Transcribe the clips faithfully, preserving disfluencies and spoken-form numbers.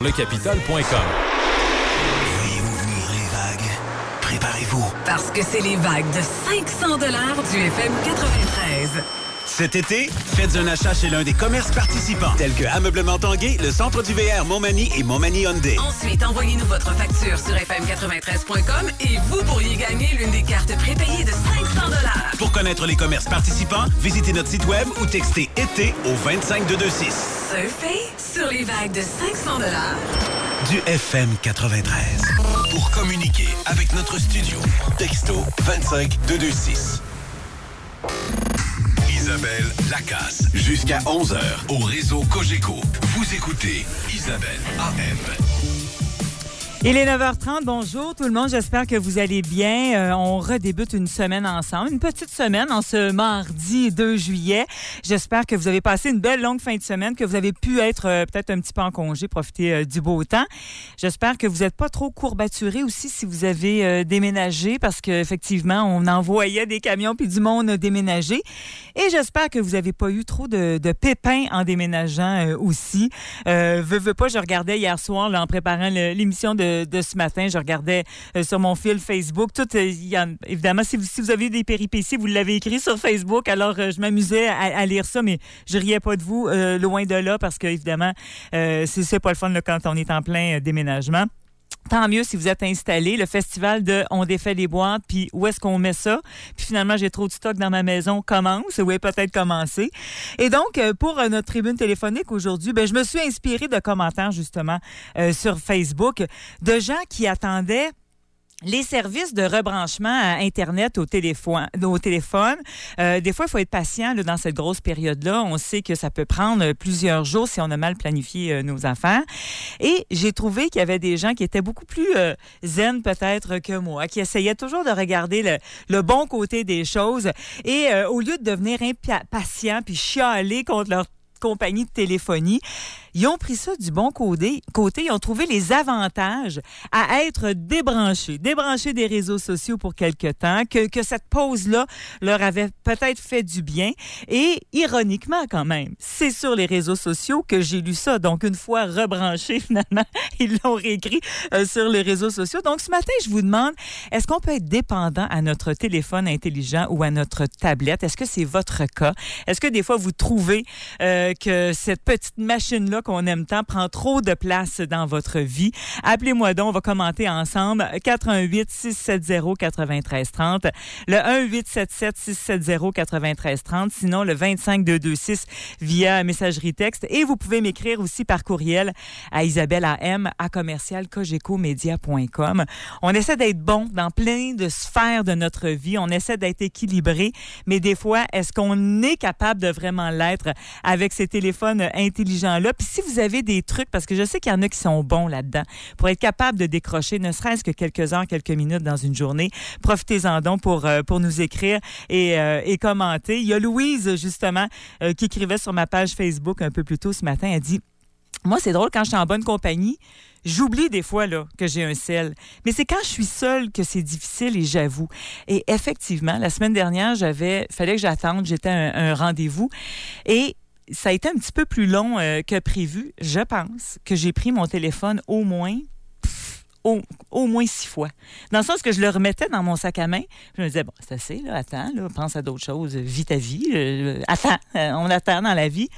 le capital point com. Voyez-vous venir les vagues? Préparez-vous. Parce que c'est les vagues de cinq cents dollars du F M quatre-vingt-treize. Cet été, faites un achat chez l'un des commerces participants, tels que Ameublement Tanguay, le Centre du V R Montmagny et Montmagny Hyundai. Ensuite, envoyez-nous votre facture sur F M quatre-vingt-treize point com et vous pourriez gagner l'une des cartes prépayées de cinq cents dollars. Pour connaître les commerces participants, visitez notre site web ou textez « été » au vingt-cinq deux cent vingt-six. Surfez sur les vagues de cinq cents dollars. Du F M quatre-vingt-treize. Pour communiquer avec notre studio, texto vingt-cinq deux cent vingt-six. Isabelle Lacasse, jusqu'à onze heures, au réseau Cogeco. Vous écoutez Isabelle A M. Il est neuf heures trente. Bonjour tout le monde. J'espère que vous allez bien. Euh, on redébute une semaine ensemble. Une petite semaine en ce mardi deux juillet. J'espère que vous avez passé une belle longue fin de semaine, que vous avez pu être euh, peut-être un petit peu en congé, profiter euh, du beau temps. J'espère que vous n'êtes pas trop courbaturés aussi si vous avez euh, déménagé parce qu'effectivement, on envoyait des camions puis du monde déménager. Et j'espère que vous n'avez pas eu trop de, de pépins en déménageant euh, aussi. Euh, veux, veux pas, je regardais hier soir là, en préparant le, l'émission de de ce matin. Je regardais euh, sur mon fil Facebook. Tout, euh, y a, évidemment, si vous, si vous avez eu des péripéties, vous l'avez écrit sur Facebook. Alors, euh, je m'amusais à, à lire ça, mais je riais pas de vous, euh, loin de là, parce que évidemment, euh, c'est, c'est pas le fun là, quand on est en plein euh, déménagement. Tant mieux si vous êtes installé. Le festival de On défait les boîtes, puis où est-ce qu'on met ça? Puis finalement, j'ai trop de stock dans ma maison. Commence. Oui, peut-être commencer. Et donc, pour notre tribune téléphonique aujourd'hui, ben, je me suis inspirée de commentaires, justement, euh, sur Facebook, de gens qui attendaient les services de rebranchement à Internet au téléphone. Au téléphone. Euh, des fois, il faut être patient là, dans cette grosse période-là. On sait que ça peut prendre plusieurs jours si on a mal planifié euh, nos affaires. Et j'ai trouvé qu'il y avait des gens qui étaient beaucoup plus euh, zen peut-être que moi, qui essayaient toujours de regarder le, le bon côté des choses. Et euh, au lieu de devenir impatients puis chialer contre leur compagnie de téléphonie, ils ont pris ça du bon côté. côté. Ils ont trouvé les avantages à être débranchés, débranchés des réseaux sociaux pour quelque temps, que, que cette pause-là leur avait peut-être fait du bien. Et ironiquement quand même, c'est sur les réseaux sociaux que j'ai lu ça. Donc, une fois rebranchés, finalement, ils l'ont réécrit euh, sur les réseaux sociaux. Donc, ce matin, je vous demande, est-ce qu'on peut être dépendant à notre téléphone intelligent ou à notre tablette? Est-ce que c'est votre cas? Est-ce que des fois, vous trouvez euh, que cette petite machine-là qu'on aime tant prend trop de place dans votre vie? Appelez-moi donc, on va commenter ensemble. quatre un huit six sept zéro neuf trois trois zéro. Le un huit sept sept six sept zéro neuf trois trois zéro. Sinon, le vingt-cinq deux cent vingt-six via messagerie texte. Et vous pouvez m'écrire aussi par courriel à Isabelle A M à commercial cogeco média point com. On essaie d'être bon dans plein de sphères de notre vie. On essaie d'être équilibré. Mais des fois, est-ce qu'on est capable de vraiment l'être avec ces téléphones intelligents-là? Puis si vous avez des trucs, parce que je sais qu'il y en a qui sont bons là-dedans, pour être capable de décrocher, ne serait-ce que quelques heures, quelques minutes dans une journée, profitez-en donc pour, euh, pour nous écrire et, euh, et commenter. Il y a Louise, justement, euh, qui écrivait sur ma page Facebook un peu plus tôt ce matin. Elle dit, moi, c'est drôle, quand je suis en bonne compagnie, j'oublie des fois là que j'ai un cell. Mais c'est quand je suis seule que c'est difficile et j'avoue. Et effectivement, la semaine dernière, j'avais, fallait que j'attende, j'étais à un, un rendez-vous et ça a été un petit peu plus long euh, que prévu. Je pense que j'ai pris mon téléphone au moins, pff, au, au moins six fois. Dans le sens que je le remettais dans mon sac à main. Je me disais, bon, c'est assez, là, attends, là, pense à d'autres choses, vis ta vie. Euh, attends, euh, on attend dans la vie.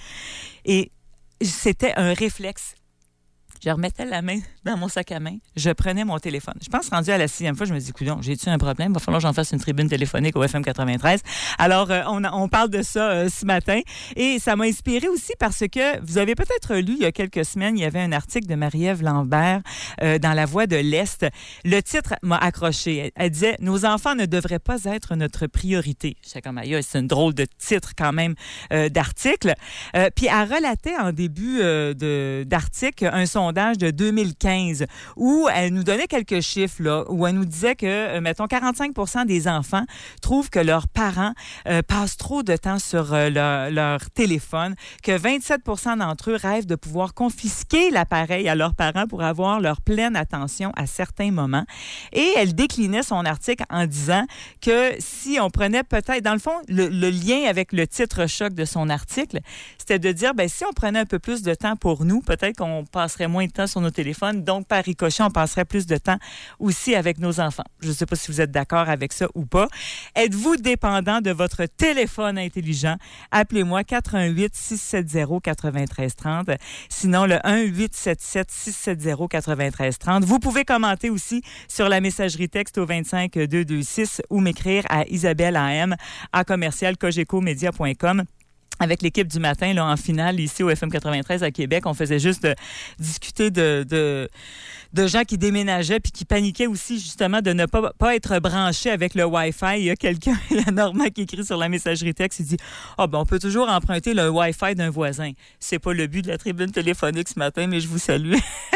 Et c'était un réflexe. Je remettais la main dans mon sac à main, je prenais mon téléphone. Je pense, rendu à la sixième fois, je me dis, coudonc, j'ai-tu un problème? Il va falloir que j'en fasse une tribune téléphonique au F M quatre-vingt-treize. Alors, euh, on, on parle de ça euh, ce matin. Et ça m'a inspiré aussi parce que vous avez peut-être lu il y a quelques semaines, il y avait un article de Marie-Ève Lambert euh, dans La Voix de l'Est. Le titre m'a accroché. Elle, elle disait, nos enfants ne devraient pas être notre priorité. Je sais comme, aïe, c'est une drôle de titre quand même euh, d'article. Euh, puis elle relatait en début euh, de, d'article un sondage de deux mille quinze où elle nous donnait quelques chiffres, là, où elle nous disait que, euh, mettons, quarante-cinq pour cent des enfants trouvent que leurs parents euh, passent trop de temps sur euh, leur, leur téléphone, que vingt-sept pour cent d'entre eux rêvent de pouvoir confisquer l'appareil à leurs parents pour avoir leur pleine attention à certains moments. Et elle déclinait son article en disant que si on prenait peut-être, dans le fond, le, le lien avec le titre choc de son article, c'était de dire, ben si on prenait un peu plus de temps pour nous, peut-être qu'on passerait moins de temps sur nos téléphones, donc par ricochet, on passerait plus de temps aussi avec nos enfants. Je ne sais pas si vous êtes d'accord avec ça ou pas. Êtes-vous dépendant de votre téléphone intelligent? Appelez-moi quatre un huit, six sept zéro, neuf trois trois zéro. Sinon, le un huit sept sept, six sept zéro, neuf trois trois zéro. Vous pouvez commenter aussi sur la messagerie texte au vingt-cinq deux cent vingt-six ou m'écrire à Isabelle A M à commercial cogeco media point com. Avec l'équipe du matin, là, en finale, ici au F M quatre-vingt-treize à Québec, on faisait juste euh, discuter de, de, de gens qui déménageaient puis qui paniquaient aussi, justement, de ne pas, pas être branchés avec le Wi-Fi. Il y a quelqu'un, il y a Normand qui écrit sur la messagerie texte, il dit « Ah, oh, ben, on peut toujours emprunter le Wi-Fi d'un voisin. » C'est pas le but de la tribune téléphonique ce matin, mais je vous salue.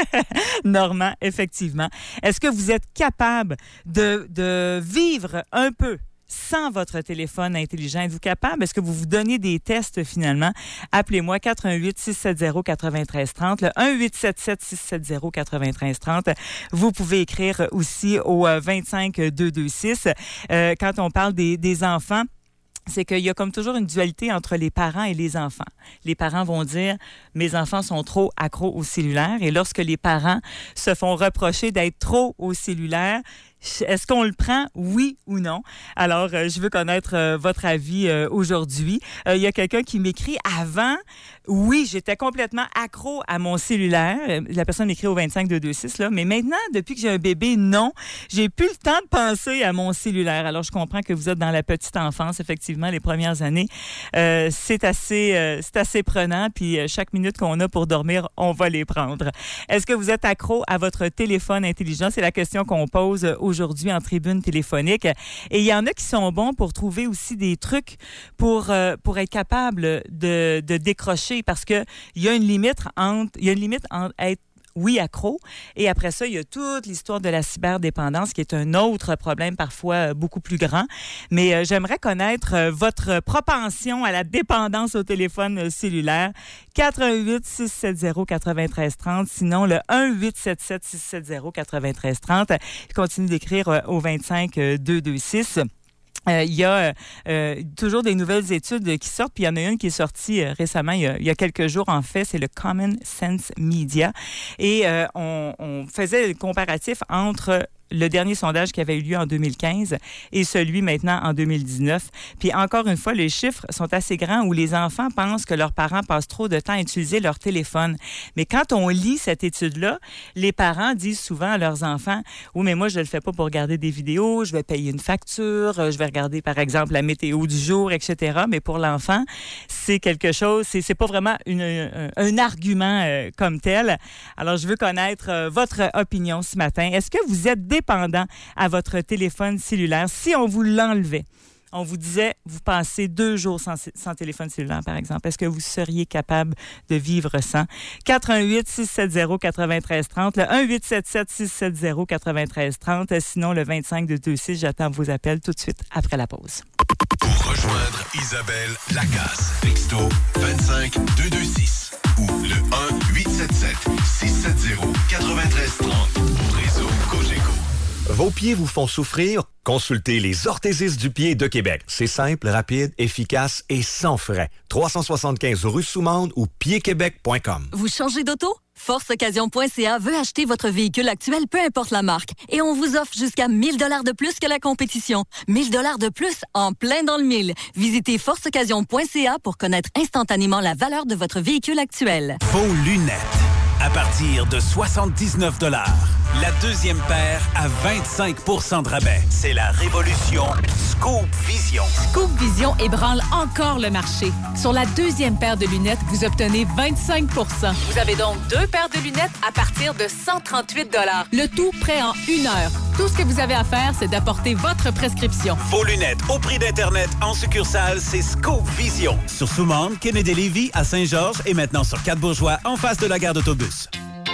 Normand, effectivement. Est-ce que vous êtes capable de, de vivre un peu sans votre téléphone intelligent? Êtes-vous capable? Est-ce que vous vous donnez des tests finalement? Appelez-moi quatre un huit, six sept zéro, neuf trois trois zéro, le un huit sept sept, six sept zéro, neuf trois trois zéro. Vous pouvez écrire aussi au vingt-cinq deux cent vingt-six. Euh, quand on parle des, des enfants, c'est qu'il y a comme toujours une dualité entre les parents et les enfants. Les parents vont dire « mes enfants sont trop accros au cellulaire » et lorsque les parents se font reprocher d'être trop au cellulaire, est-ce qu'on le prend, oui ou non? Alors, euh, je veux connaître euh, votre avis euh, aujourd'hui. Il euh, y a quelqu'un qui m'écrit avant, oui, j'étais complètement accro à mon cellulaire. La personne m'écrit au vingt-cinq deux cent vingt-six, là. Mais maintenant, depuis que j'ai un bébé, non, j'ai plus le temps de penser à mon cellulaire. Alors, je comprends que vous êtes dans la petite enfance, effectivement, les premières années. Euh, c'est assez, euh, c'est assez prenant. Puis, euh, chaque minute qu'on a pour dormir, on va les prendre. Est-ce que vous êtes accro à votre téléphone intelligent? C'est la question qu'on pose aujourd'hui. aujourd'hui en tribune téléphonique. Et il y en a qui sont bons pour trouver aussi des trucs pour euh, pour être capable de, de décrocher parce que il y a une limite entre il y a une limite entre être oui, accro. Et après ça, il y a toute l'histoire de la cyberdépendance qui est un autre problème parfois beaucoup plus grand. Mais euh, j'aimerais connaître euh, votre propension à la dépendance au téléphone cellulaire. quatre un huit, six sept zéro, neuf trois trois zéro. Sinon, le un huit sept sept, six sept zéro, neuf trois trois zéro. Continue d'écrire euh, au vingt-cinq deux cent vingt-six. Euh, il y a euh, toujours des nouvelles études qui sortent, puis il y en a une qui est sortie euh, récemment, il y, a, il y a quelques jours en fait, c'est le Common Sense Media. Et euh, on, on faisait le comparatif entre le dernier sondage qui avait eu lieu en deux mille quinze et celui maintenant en deux mille dix-neuf. Puis encore une fois, les chiffres sont assez grands où les enfants pensent que leurs parents passent trop de temps à utiliser leur téléphone. Mais quand on lit cette étude-là, les parents disent souvent à leurs enfants « Oui, mais moi, je le fais pas pour regarder des vidéos, je vais payer une facture, je vais regarder, par exemple, la météo du jour, et cetera » Mais pour l'enfant, c'est quelque chose, c'est, c'est pas vraiment une, un, un argument euh, comme tel. Alors, je veux connaître euh, votre opinion ce matin. Est-ce que vous êtes dépendant à votre téléphone cellulaire? Si on vous l'enlevait, on vous disait, vous passez deux jours sans, sans téléphone cellulaire, par exemple. Est-ce que vous seriez capable de vivre sans? quatre un huit, six sept zéro, neuf trois trois zéro, le un huit sept sept, six sept zéro, neuf trois trois zéro. Sinon, le vingt-cinq deux cent vingt-six, j'attends vos appels tout de suite après la pause. Pour rejoindre Isabelle Lacasse, texto vingt-cinq deux cent vingt-six ou le un huit sept sept, six sept zéro, neuf trois trois zéro au réseau Cogeco. Vos pieds vous font souffrir? Consultez les orthésistes du pied de Québec. C'est simple, rapide, efficace et sans frais. trois cent soixante-quinze rue Soumande ou pied québec point com. Vous changez d'auto? force occasion point c a veut acheter votre véhicule actuel, peu importe la marque. Et on vous offre jusqu'à mille dollars de plus que la compétition. mille dollars de plus en plein dans le mille. Visitez force occasion point c a pour connaître instantanément la valeur de votre véhicule actuel. Vos lunettes. À partir de soixante-dix-neuf dollars. La deuxième paire à vingt-cinq pour cent de rabais. C'est la révolution Scoop Vision. Scoop Vision ébranle encore le marché. Sur la deuxième paire de lunettes, vous obtenez vingt-cinq pour cent. Vous avez donc deux paires de lunettes à partir de cent trente-huit dollars. Le tout prêt en une heure. Tout ce que vous avez à faire, c'est d'apporter votre prescription. Vos lunettes au prix d'Internet en succursale, c'est Scoop Vision. Sur Soumande, Kennedy-Lévis, à Saint-Georges et maintenant sur Quatre-Bourgeois, en face de la gare d'autobus.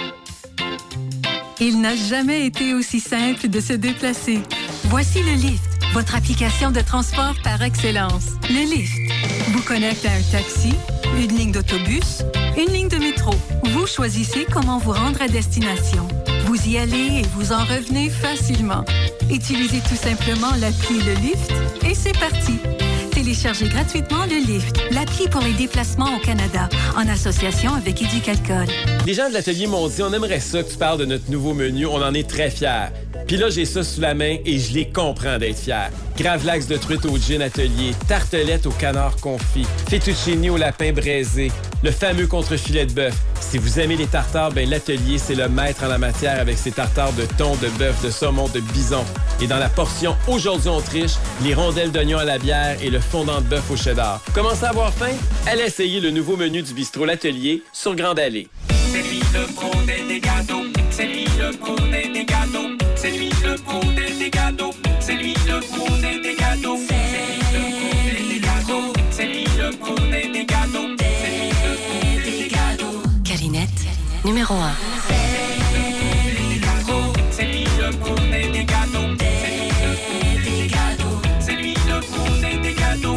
Il n'a jamais été aussi simple de se déplacer. Voici le Lyft, votre application de transport par excellence. Le Lyft vous connecte à un taxi, une ligne d'autobus, une ligne de métro. Vous choisissez comment vous rendre à destination. Vous y allez et vous en revenez facilement. Utilisez tout simplement l'appli Le Lyft et c'est parti. Téléchargez gratuitement le Lift, l'appli pour les déplacements au Canada, en association avec Éducalcool. Les gens de l'atelier m'ont dit, on aimerait ça que tu parles de notre nouveau menu, on en est très fiers. Puis là, j'ai ça sous la main et je les comprends d'être fiers. Gravlax de truite au gin atelier, tartelette au canard confit, fettuccine au lapin braisé, le fameux contre-filet de bœuf. Si vous aimez les tartares, ben l'atelier, c'est le maître en la matière avec ses tartares de thon, de bœuf, de saumon, de bison. Et dans la portion Aujourd'hui on triche, les rondelles d'oignon à la bière et le fondant de bœuf au cheddar. Commencez à avoir faim? Allez essayer le nouveau menu du bistrot L'Atelier sur Grande Allée. C'est lui le pro des gâteaux. C'est lui le pro des gâteaux. C'est lui le pro des gâteaux. C'est lui le pro des gâteaux. C'est lui le pro des gâteaux. C'est lui le pro des gâteaux. C'est lui le pro des gâteaux. Calinette, numéro un. C'est lui le pro des gâteaux. C'est lui le pro des gâteaux.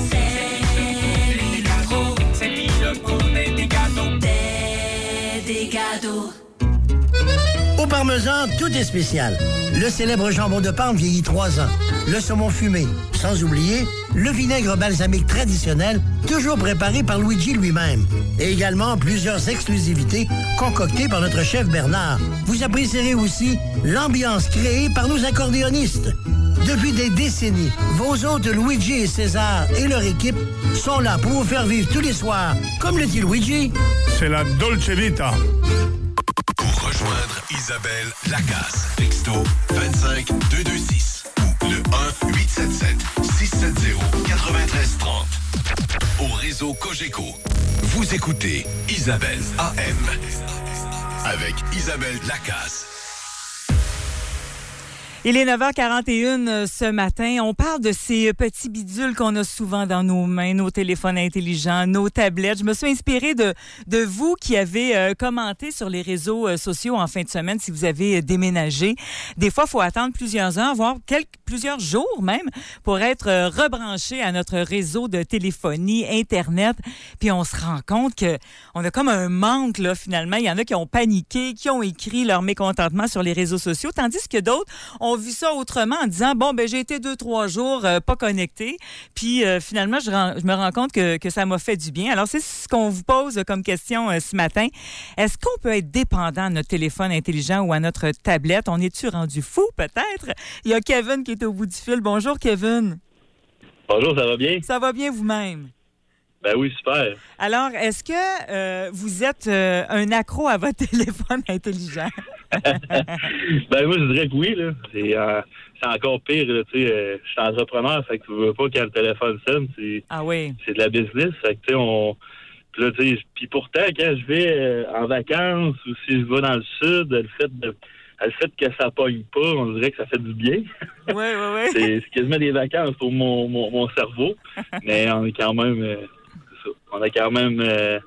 C'est lui le pro des gâteaux. Des gâteaux. Au Parmesan, tout est spécial. Le célèbre jambon de Parme vieillit trois ans. Le saumon fumé. Sans oublier, le vinaigre balsamique traditionnel, toujours préparé par Luigi lui-même. Et également plusieurs exclusivités concoctées par notre chef Bernard. Vous apprécierez aussi l'ambiance créée par nos accordéonistes. Depuis des décennies, vos hôtes Luigi et César et leur équipe sont là pour vous faire vivre tous les soirs, comme le dit Luigi. C'est la Dolce Vita. Pour rejoindre Isabelle Lacasse, texto vingt-cinq deux deux six ou le un huit sept sept six sept zéro neuf trois trois zéro. Au réseau Cogeco, vous écoutez Isabelle A M avec Isabelle Lacasse. Il est neuf heures quarante et une ce matin. On parle de ces petits bidules qu'on a souvent dans nos mains, nos téléphones intelligents, nos tablettes. Je me suis inspirée de, de vous qui avez euh, commenté sur les réseaux euh, sociaux en fin de semaine si vous avez euh, déménagé. Des fois, il faut attendre plusieurs heures, voire quelques, plusieurs jours même, pour être euh, rebranché à notre réseau de téléphonie, Internet. Puis on se rend compte que on a comme un manque, là, finalement. Il y en a qui ont paniqué, qui ont écrit leur mécontentement sur les réseaux sociaux, tandis que d'autres ont vu ça autrement en disant, bon, ben j'ai été deux, trois jours euh, pas connecté, puis euh, finalement, je, rends, je me rends compte que, que ça m'a fait du bien. Alors, c'est ce qu'on vous pose comme question euh, ce matin. Est-ce qu'on peut être dépendant de notre téléphone intelligent ou à notre tablette? On est-tu rendu fou, peut-être? Il y a Kevin qui est au bout du fil. Bonjour, Kevin. Bonjour, ça va bien? Ça va bien vous-même? Ben oui, super. Alors, est-ce que euh, vous êtes euh, un accro à votre téléphone intelligent? Ben moi, je dirais que oui, là. C'est, euh, c'est encore pire, là, tu sais. Euh, je suis entrepreneur, fait que tu veux pas quand le téléphone sonne, c'est, ah oui. C'est de la business, fait que tu sais, on... Puis là, tu sais, puis pourtant, quand je vais euh, en vacances ou si je vais dans le sud, le fait de... Le fait que ça pogne pas, on dirait que ça fait du bien. Oui, oui, oui. c'est, c'est quasiment des vacances pour mon, mon, mon cerveau, mais on est quand même... Euh, c'est ça. On a quand même... Euh,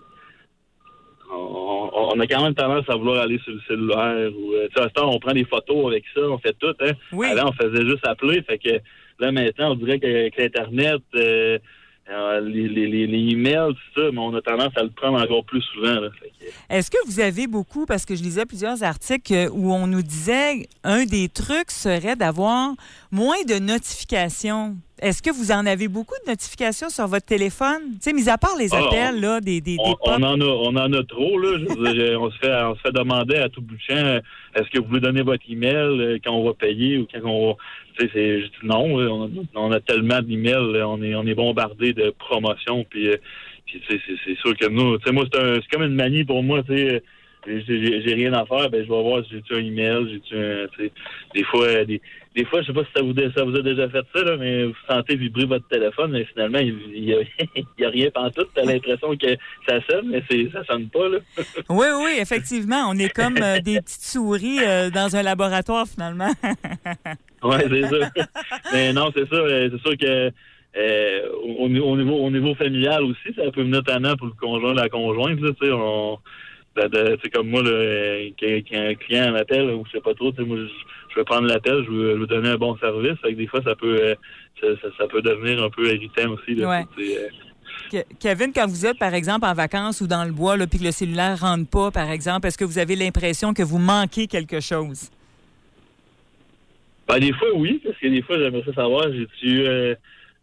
On, on a quand même tendance à vouloir aller sur le cellulaire ou euh, tu sais, à ce temps, on prend des photos avec ça, on fait tout, hein. Oui. Avant, on faisait juste appeler, fait que là maintenant, on dirait qu'avec l'Internet, euh, euh, les, les, les, les emails, tout ça, mais on a tendance à le prendre encore plus souvent, là. Fait que... Est-ce que vous avez beaucoup, parce que je lisais plusieurs articles où on nous disait un des trucs serait d'avoir moins de notifications. Est-ce que vous en avez beaucoup de notifications sur votre téléphone? Tu sais, mis à part les appels, ah, là, des, des, des on, on en a, on en a trop, là. Je veux dire, on se fait, on se fait demander à tout bout de champ, est-ce que vous voulez donner votre email quand on va payer ou quand on va... Tu sais, c'est, je dis non, on a, on a tellement d'emails, on est, on est bombardé de promotions, puis, puis tu sais, c'est, c'est sûr que nous, tu sais, moi, c'est, un, c'est comme une manie pour moi, tu sais, j'ai, j'ai rien à faire, ben je vais voir si j'ai-tu un email, j'ai-tu un, tu sais, des fois, des... Des fois, je sais pas si ça vous, ça vous a déjà fait ça, là, mais vous sentez vibrer votre téléphone, mais finalement, il n'y a, y a rien pantoute. Tu as l'impression que ça sonne, mais c'est, ça sonne pas, là. Oui, oui, effectivement. On est comme euh, des petites souris euh, dans un laboratoire, finalement. Oui, c'est ça. Mais non, c'est ça. C'est sûr que euh, au, au, niveau, au niveau familial aussi, ça peut venir tannant pour le conjoint la conjointe, là, tu sais, on... C'est comme moi, là, quand un client m'appelle, ou je sais pas trop, moi, je, je vais prendre l'appel, je veux, je veux donner un bon service. Fait que des fois, ça peut, euh, ça, ça, ça peut devenir un peu irritant aussi. Là, ouais. euh... Kevin, quand vous êtes, par exemple, en vacances ou dans le bois, puis que le cellulaire ne rentre pas, par exemple, est-ce que vous avez l'impression que vous manquez quelque chose? Ben, des fois, oui, parce que des fois, j'aimerais ça savoir, j'ai-tu... Euh,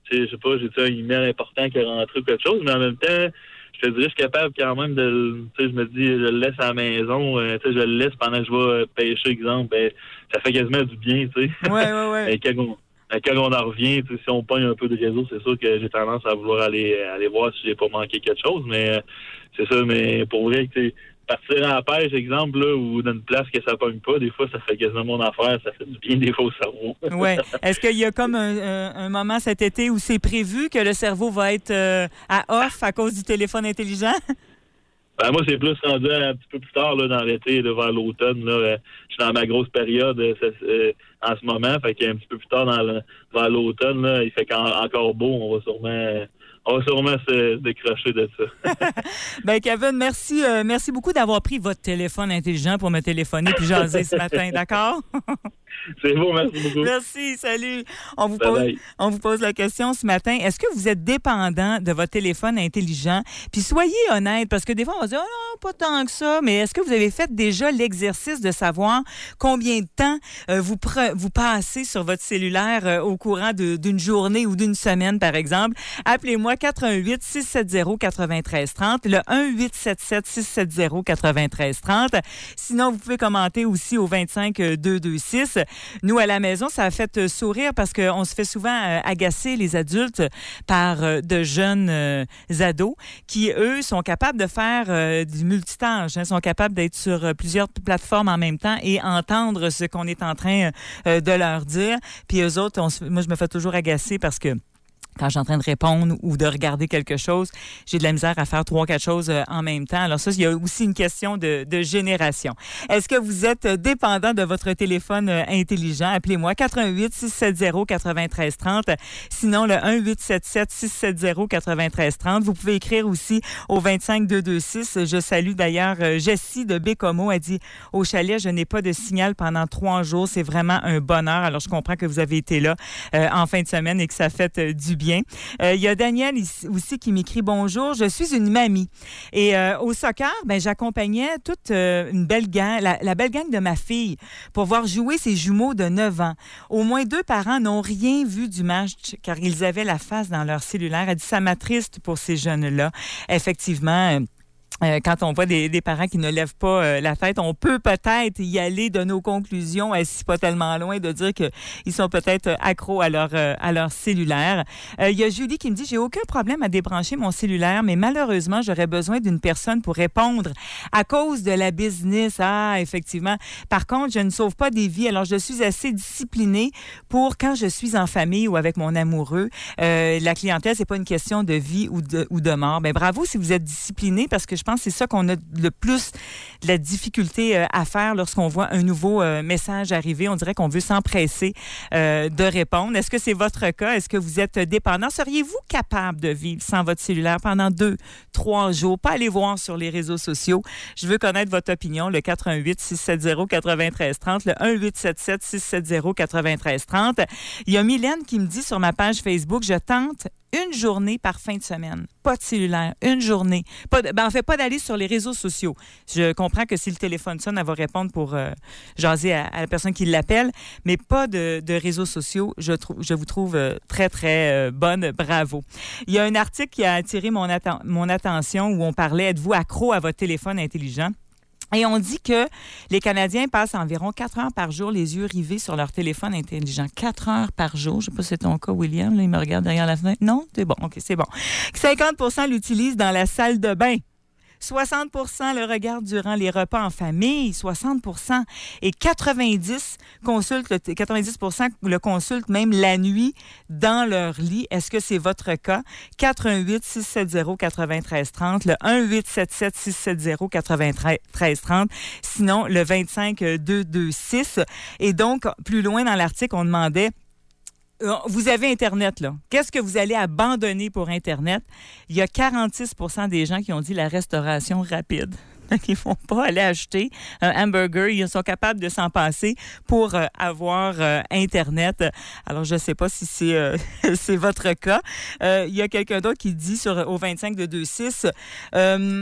tu sais, je sais pas, j'ai un email important qui est rentré ou quelque chose, mais en même temps, je te dirais, je suis capable quand même de, tu sais, je me dis, je le laisse à la maison, euh, tu sais, je le laisse pendant que je vais pêcher, exemple, ben, ça fait quasiment du bien, tu sais. Ouais, ouais, ouais. Et quand on, quand on en revient, tu sais, si on pogne un peu de réseau, c'est sûr que j'ai tendance à vouloir aller, aller voir si j'ai pas manqué quelque chose, mais euh, c'est ça, mais pour vrai, tu sais, partir à la pêche, exemple, là, ou dans une place que ça pogne pas, des fois, ça fait quasiment mon affaire, ça fait du bien des fois au cerveau. Oui. Est-ce qu'il y a comme un, un, un moment cet été où c'est prévu que le cerveau va être euh, à off à cause du téléphone intelligent? Ben, moi, c'est plus rendu un petit peu plus tard, là, dans l'été, là, vers l'automne, là. Euh, je suis dans ma grosse période euh, euh, en ce moment, fait qu'un petit peu plus tard, dans le, vers l'automne, là, il fait qu'encore beau, on va sûrement... Euh, On va sûrement se décrocher de ça. Ben Kevin, merci, euh, merci beaucoup d'avoir pris votre téléphone intelligent pour me téléphoner puis jaser ce matin, d'accord? C'est beau, merci beaucoup. Merci, salut. On vous, pose, on vous pose la question ce matin. Est-ce que vous êtes dépendant de votre téléphone intelligent? Puis soyez honnête, parce que des fois, on va dire, oh non, pas tant que ça, mais est-ce que vous avez fait déjà l'exercice de savoir combien de temps euh, vous, pre- vous passez sur votre cellulaire euh, au courant de, d'une journée ou d'une semaine, par exemple? Appelez-moi quatre un huit, six sept zéro, neuf trois trois zéro, le un huit sept sept, six sept zéro, neuf trois trois zéro. Sinon, vous pouvez commenter aussi au vingt-cinq deux deux six. Nous, à la maison, ça a fait sourire parce qu'on se fait souvent euh, agacer, les adultes, par euh, de jeunes euh, ados qui, eux, sont capables de faire euh, du multitâche, hein, sont capables d'être sur euh, plusieurs plateformes en même temps et entendre ce qu'on est en train euh, de leur dire. Puis eux autres, on se, moi, je me fais toujours agacer parce que quand je suis en train de répondre ou de regarder quelque chose, j'ai de la misère à faire trois, quatre choses euh, en même temps. Alors ça, il y a aussi une question de, de génération. Est-ce que vous êtes dépendant de votre téléphone euh, intelligent? Appelez-moi quatre un huit, six sept zéro, neuf trois trois zéro. Sinon, le un huit sept sept, six sept zéro, neuf trois trois zéro. Vous pouvez écrire aussi au vingt-cinq deux deux six. Je salue d'ailleurs euh, Jessie de Bécomo. Elle dit, au chalet, je n'ai pas de signal pendant trois jours. C'est vraiment un bonheur. Alors, je comprends que vous avez été là euh, en fin de semaine et que ça fait euh, du bien. Il euh, y a Daniel ici, aussi qui m'écrit « Bonjour, je suis une mamie. » Et euh, au soccer, ben, j'accompagnais toute euh, une belle gang, la, la belle gang de ma fille pour voir jouer ses jumeaux de neuf ans. Au moins deux parents n'ont rien vu du match car ils avaient la face dans leur cellulaire. Elle dit « Ça m'attriste pour ces jeunes-là. » Effectivement, euh, Euh, quand on voit des, des parents qui ne lèvent pas euh, la tête, on peut peut-être y aller de nos conclusions, assis pas tellement loin, de dire qu'ils sont peut-être accros à leur euh, à leur cellulaire. Il euh, y a Julie qui me dit, j'ai aucun problème à débrancher mon cellulaire, mais malheureusement, j'aurais besoin d'une personne pour répondre à cause de la business. Ah, effectivement. Par contre, je ne sauve pas des vies, alors je suis assez disciplinée pour quand je suis en famille ou avec mon amoureux. Euh, la clientèle, c'est pas une question de vie ou de, ou de mort. Ben, bravo si vous êtes discipliné, parce que je Je pense que c'est ça qu'on a le plus de la difficulté euh, à faire lorsqu'on voit un nouveau euh, message arriver. On dirait qu'on veut s'empresser euh, de répondre. Est-ce que c'est votre cas? Est-ce que vous êtes dépendant? Seriez-vous capable de vivre sans votre cellulaire pendant deux, trois jours? Pas aller voir sur les réseaux sociaux. Je veux connaître votre opinion. Le quatre un huit, six sept zéro, neuf trois trois zéro, le un huit sept sept, six sept zéro, neuf trois trois zéro. Il y a Mylène qui me dit sur ma page Facebook, je tente une journée par fin de semaine. Pas de cellulaire. Une journée. Pas de, ben, en fait, pas d'aller sur les réseaux sociaux. Je comprends que si le téléphone sonne, elle va répondre pour euh, jaser à, à la personne qui l'appelle, mais pas de, de réseaux sociaux. Je, trou- je vous trouve euh, très, très euh, bonne. Bravo. Il y a un article qui a attiré mon, atten- mon attention où on parlait, êtes-vous accro à votre téléphone intelligent? Et on dit que les Canadiens passent environ quatre heures par jour les yeux rivés sur leur téléphone intelligent. Quatre heures par jour. Je ne sais pas si c'est ton cas, William. Là, il me regarde derrière la fenêtre. Non? C'est bon. OK, c'est bon. cinquante pour cent l'utilisent dans la salle de bain. soixante pour cent le regardent durant les repas en famille, soixante pour cent. Et quatre-vingt-dix consultent, le, quatre-vingt-dix pour cent le consultent même la nuit dans leur lit. Est-ce que c'est votre cas? quatre un huit, six sept zéro, neuf trois trois zéro, le un huit sept sept, six sept zéro, neuf trois trois zéro. Sinon, le vingt-cinq deux deux six. Et donc, plus loin dans l'article, on demandait, vous avez Internet, là. Qu'est-ce que vous allez abandonner pour Internet? Il y a quarante-six pour cent des gens qui ont dit la restauration rapide. Donc, ils ne vont pas aller acheter un hamburger. Ils sont capables de s'en passer pour euh, avoir euh, Internet. Alors, je ne sais pas si c'est, euh, c'est votre cas. Euh, il y a quelqu'un d'autre qui dit sur, au vingt-cinq deux deux six... Euh,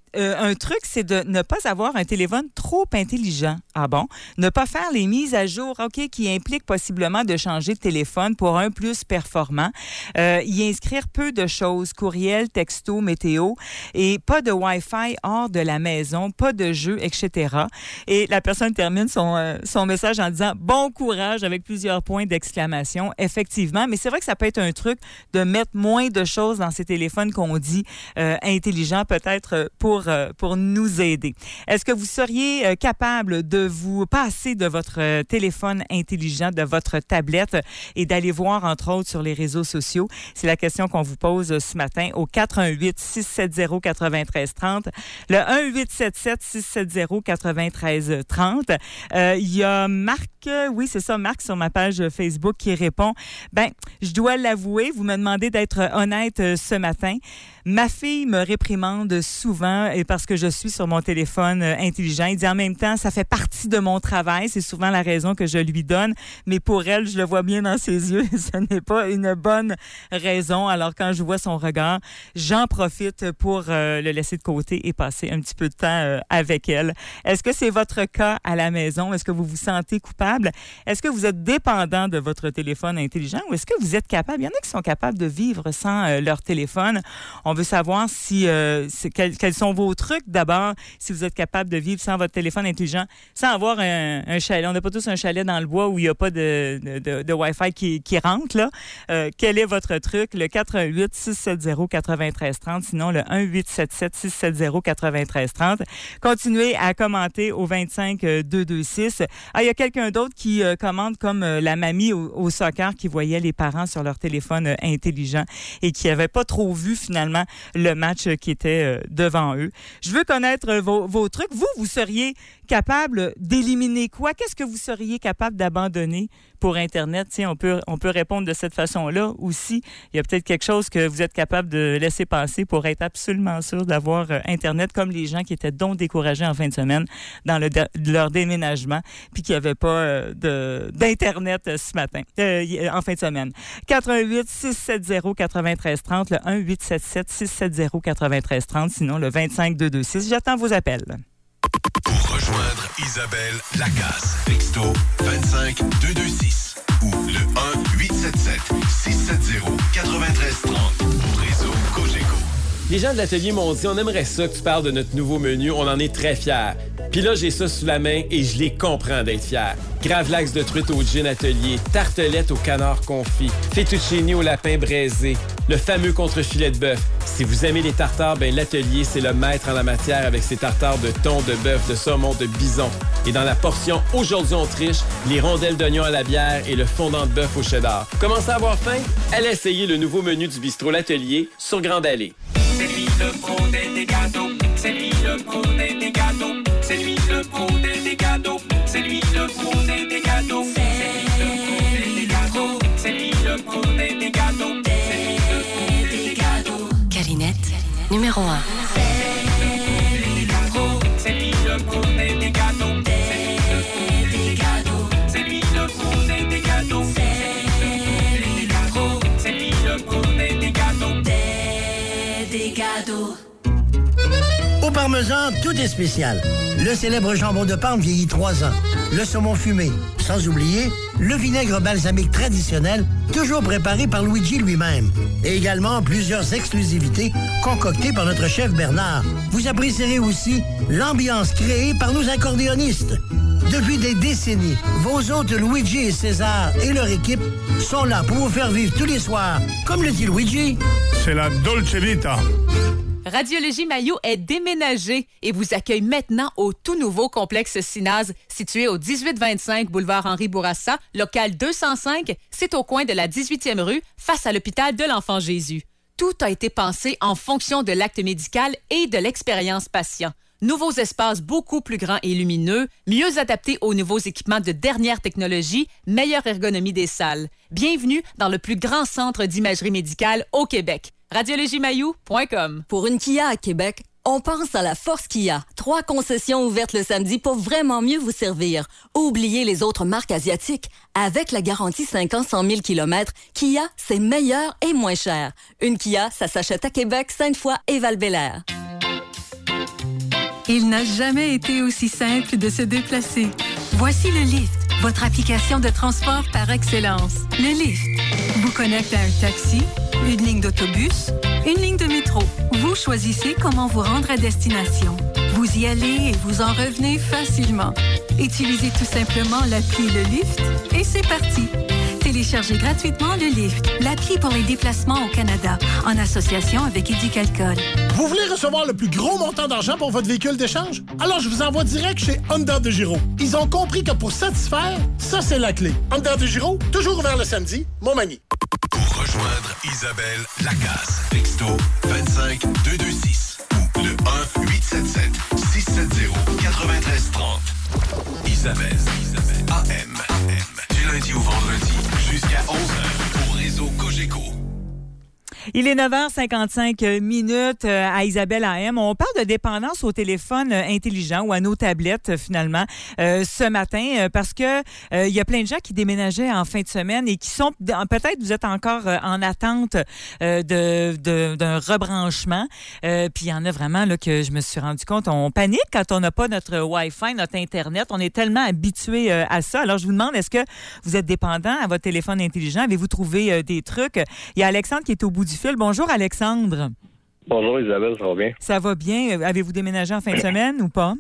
euh, un truc, c'est de ne pas avoir un téléphone trop intelligent. Ah bon? Ne pas faire les mises à jour, OK, qui impliquent possiblement de changer de téléphone pour un plus performant. Euh, y inscrire peu de choses, courriel, texto, météo, et pas de Wi-Fi hors de la maison, pas de jeux, et cetera. Et la personne termine son, euh, son message en disant « Bon courage » avec plusieurs points d'exclamation. Effectivement, mais c'est vrai que ça peut être un truc de mettre moins de choses dans ces téléphones qu'on dit euh, intelligents, peut-être pour, euh, pour nous aider. Est-ce que vous seriez euh, capable de vous passer de votre euh, téléphone intelligent, de votre tablette et d'aller voir, entre autres, sur les réseaux sociaux? C'est la question qu'on vous pose ce matin au quatre un huit, six sept zéro, neuf trois trois zéro, le un huit sept sept, six sept zéro, neuf trois trois zéro. Euh, Il y a Marc, oui, c'est ça, Marc, sur ma page Facebook qui répond. Ben, je dois l'avouer, vous me demandez d'être honnête ce matin. Ma fille me réprimande souvent et parce que je suis sur mon téléphone intelligent. Il dit en même temps, ça fait partie de mon travail. C'est souvent la raison que je lui donne. Mais pour elle, je le vois bien dans ses yeux. Ce n'est pas une bonne raison. Alors, quand je vois son regard, j'en profite pour euh, le laisser de côté et passer un petit peu de temps euh, avec elle. Est-ce que c'est votre cas à la maison? Est-ce que vous vous sentez coupable? Est-ce que vous êtes dépendant de votre téléphone intelligent ou est-ce que vous êtes capable? Il y en a qui sont capables de vivre sans euh, leur téléphone. On veut savoir si euh, quels, quels sont vos trucs d'abord, si vous êtes capable de vivre sans votre téléphone intelligent, sans avoir un, un chalet. On n'a pas tous un chalet dans le bois où il n'y a pas de, de, de, de Wi-Fi qui, qui rentre, là. Euh, quel est votre truc? Le quatre un huit, six sept zéro, neuf trois trois zéro, sinon le un huit sept sept, six sept zéro, neuf trois trois zéro. Continuez à commenter au vingt-cinq deux deux six. Ah, il y a quelqu'un d'autre qui euh, commente comme euh, la mamie au, au soccer qui voyait les parents sur leur téléphone euh, intelligent et qui n'avait pas trop vu finalement le match euh, qui était euh, devant eux. Je veux connaître euh, vos, vos trucs. Vous, vous seriez capable d'éliminer quoi? Qu'est-ce que vous seriez capable d'abandonner pour Internet? Tiens, on peut, on peut répondre de cette façon-là aussi. Il y a peut-être quelque chose que vous êtes capable de laisser passer pour être absolument sûr d'avoir euh, Internet, comme les gens qui étaient donc découragés en fin de semaine dans le de, leur déménagement puis qui n'avaient pas euh, de, d'Internet euh, ce matin, euh, en fin de semaine. quatre un huit, six sept zéro, neuf trois trois zéro, le un huit sept sept, six sept zéro, neuf trois trois zéro, sinon le vingt-cinq deux deux six. J'attends vos appels. Pour rejoindre Isabelle Lacasse, texto vingt-cinq deux deux six ou le un huit sept sept, six sept zéro, neuf trois trois zéro au réseau Cogeco. Les gens de l'atelier m'ont dit, on aimerait ça que tu parles de notre nouveau menu, on en est très fiers. Puis là, j'ai ça sous la main et je les comprends d'être fiers. Gravlax de truite au gin atelier, tartelette au canard confit, fettuccine au lapin braisé, le fameux contre-filet de bœuf. Si vous aimez les tartares, ben l'atelier, c'est le maître en la matière avec ses tartares de thon, de bœuf, de saumon, de bison. Et dans la portion Aujourd'hui on triche, les rondelles d'oignon à la bière et le fondant de bœuf au cheddar. Commencez à avoir faim? Allez essayer le nouveau menu du bistrot L'Atelier sur Grande Allée. C'est lui le pro des gâteaux, c'est lui le pro des gâteaux, c'est lui le pro des gâteaux, c'est lui le pro des gâteaux, c'est lui le pro des gâteaux, c'est lui le pro des gâteaux. Calinette, numéro un. C'est lui le pro des gâteaux, c'est lui le pro des gâteaux, c'est lui le pro des gâteaux. Des gâteaux. Au Parmesan, tout est spécial. Le célèbre jambon de Parme vieillit trois ans. Le saumon fumé. Sans oublier, le vinaigre balsamique traditionnel, toujours préparé par Luigi lui-même. Et également plusieurs exclusivités concoctées par notre chef Bernard. Vous apprécierez aussi l'ambiance créée par nos accordéonistes. Depuis des décennies, vos hôtes Luigi et César et leur équipe sont là pour vous faire vivre tous les soirs, comme le dit Luigi. C'est la Dolce Vita. Radiologie Maillot est déménagé et vous accueille maintenant au tout nouveau complexe Cinaz, situé au dix-huit vingt-cinq boulevard Henri Bourassa, local deux cent cinq. C'est au coin de la dix-huitième rue, face à l'hôpital de l'Enfant Jésus. Tout a été pensé en fonction de l'acte médical et de l'expérience patient. Nouveaux espaces beaucoup plus grands et lumineux, mieux adaptés aux nouveaux équipements de dernière technologie, meilleure ergonomie des salles. Bienvenue dans le plus grand centre d'imagerie médicale au Québec. radiologie mailloux point com. Pour une Kia à Québec, on pense à la Force Kia. Trois concessions ouvertes le samedi pour vraiment mieux vous servir. Oubliez les autres marques asiatiques. Avec la garantie cinq ans, cent mille kilomètres, Kia, c'est meilleur et moins cher. Une Kia, ça s'achète à Québec, Sainte-Foy et Val-Bélair. Il n'a jamais été aussi simple de se déplacer. Voici le Lyft, votre application de transport par excellence. Le Lyft vous connecte à un taxi, une ligne d'autobus, une ligne de métro. Vous choisissez comment vous rendre à destination. Vous y allez et vous en revenez facilement. Utilisez tout simplement l'appli Le Lyft et c'est parti. Téléchargez gratuitement Le Lyft, l'appli pour les déplacements au Canada, en association avec Éducalcool. Vous voulez recevoir le plus gros montant d'argent pour votre véhicule d'échange? Alors je vous envoie direct chez Honda de Giro. Ils ont compris que pour satisfaire, ça c'est la clé. Honda de Giro, toujours ouvert le samedi, Montmagny. Pour rejoindre Isabelle Lacasse, texto vingt-cinq deux vingt six ou le un huit sept sept six sept zéro neuf trois trois zéro. Isabelle, Isabelle, A M, A M, du lundi au vendredi jusqu'à onze heures au réseau Cogeco. Il est neuf heures cinquante-cinq minutes à Isabelle A M. On parle de dépendance au téléphone intelligent ou à nos tablettes, finalement, euh, ce matin, parce que euh, il y a plein de gens qui déménageaient en fin de semaine et qui sont, peut-être vous êtes encore en attente euh, de, de, d'un rebranchement. Euh, puis il y en a vraiment là que je me suis rendu compte, on panique quand on n'a pas notre Wi-Fi, notre Internet. On est tellement habitué euh, à ça. Alors, je vous demande, est-ce que vous êtes dépendant à votre téléphone intelligent? Avez-vous trouvé euh, des trucs? Il y a Alexandre qui est au bout du fil. Bonjour, Alexandre. Bonjour, Isabelle, ça va bien? Ça va bien. Avez-vous déménagé en fin de semaine ou pas?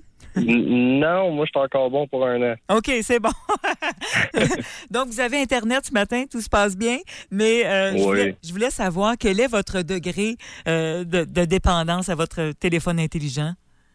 Non, moi, je suis encore bon pour un an. OK, c'est bon. Donc, vous avez Internet ce matin, tout se passe bien, mais euh, oui. je, voulais, je voulais savoir quel est votre degré euh, de, de dépendance à votre téléphone intelligent?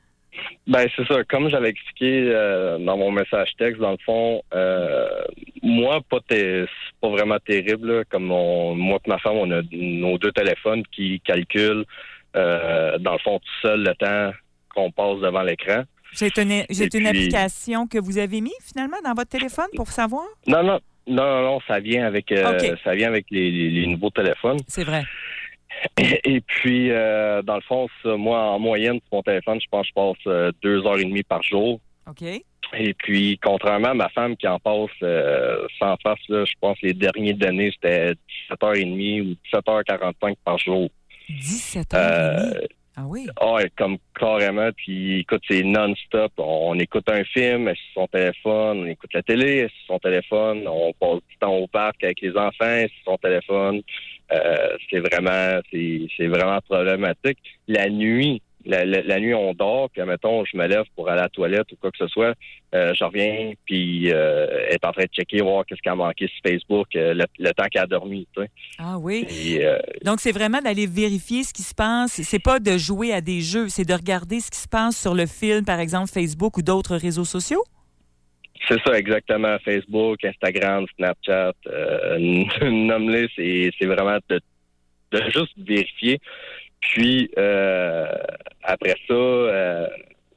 Ben c'est ça. Comme j'avais expliqué euh, dans mon message texte, dans le fond, euh, moi, pas, t- c'est pas vraiment terrible. Là, comme on, moi et ma femme, on a nos deux téléphones qui calculent, euh, dans le fond, tout seul le temps qu'on passe devant l'écran. C'est une, c'est une puis, application que vous avez mis finalement dans votre téléphone pour savoir? Non, non, non, non, ça vient avec, euh, okay. ça vient avec les, les, les nouveaux téléphones. C'est vrai. Et, et puis, euh, dans le fond, ça, moi, en moyenne, sur mon téléphone, je pense que je passe euh, deux heures et demie par jour. OK. Et puis, contrairement à ma femme qui en passe euh, sans face, là, je pense que les derniers années, c'était dix-sept heures trente ou dix-sept heures quarante-cinq par jour. dix-sept heures trente? Euh, ah oui? Ah, comme carrément. Puis, écoute, c'est non-stop. On écoute un film sur son téléphone, on écoute la télé sur son téléphone, on passe du temps au parc avec les enfants sur son téléphone. Euh, c'est vraiment c'est, c'est vraiment problématique. La nuit, la, la, la nuit, on dort, puis admettons, je me lève pour aller à la toilette ou quoi que ce soit, euh, je reviens, puis euh, elle est en train de checker, voir qu'est-ce qui a manqué sur Facebook, euh, le, le temps qu'elle a dormi, tu sais. Ah oui? Et, euh, donc, c'est vraiment d'aller vérifier ce qui se passe. C'est pas de jouer à des jeux, c'est de regarder ce qui se passe sur le fil, par exemple, Facebook ou d'autres réseaux sociaux? C'est ça, exactement. Facebook, Instagram, Snapchat, euh, nomme-les, c'est, c'est vraiment de, de juste vérifier. Puis, euh, après ça, euh,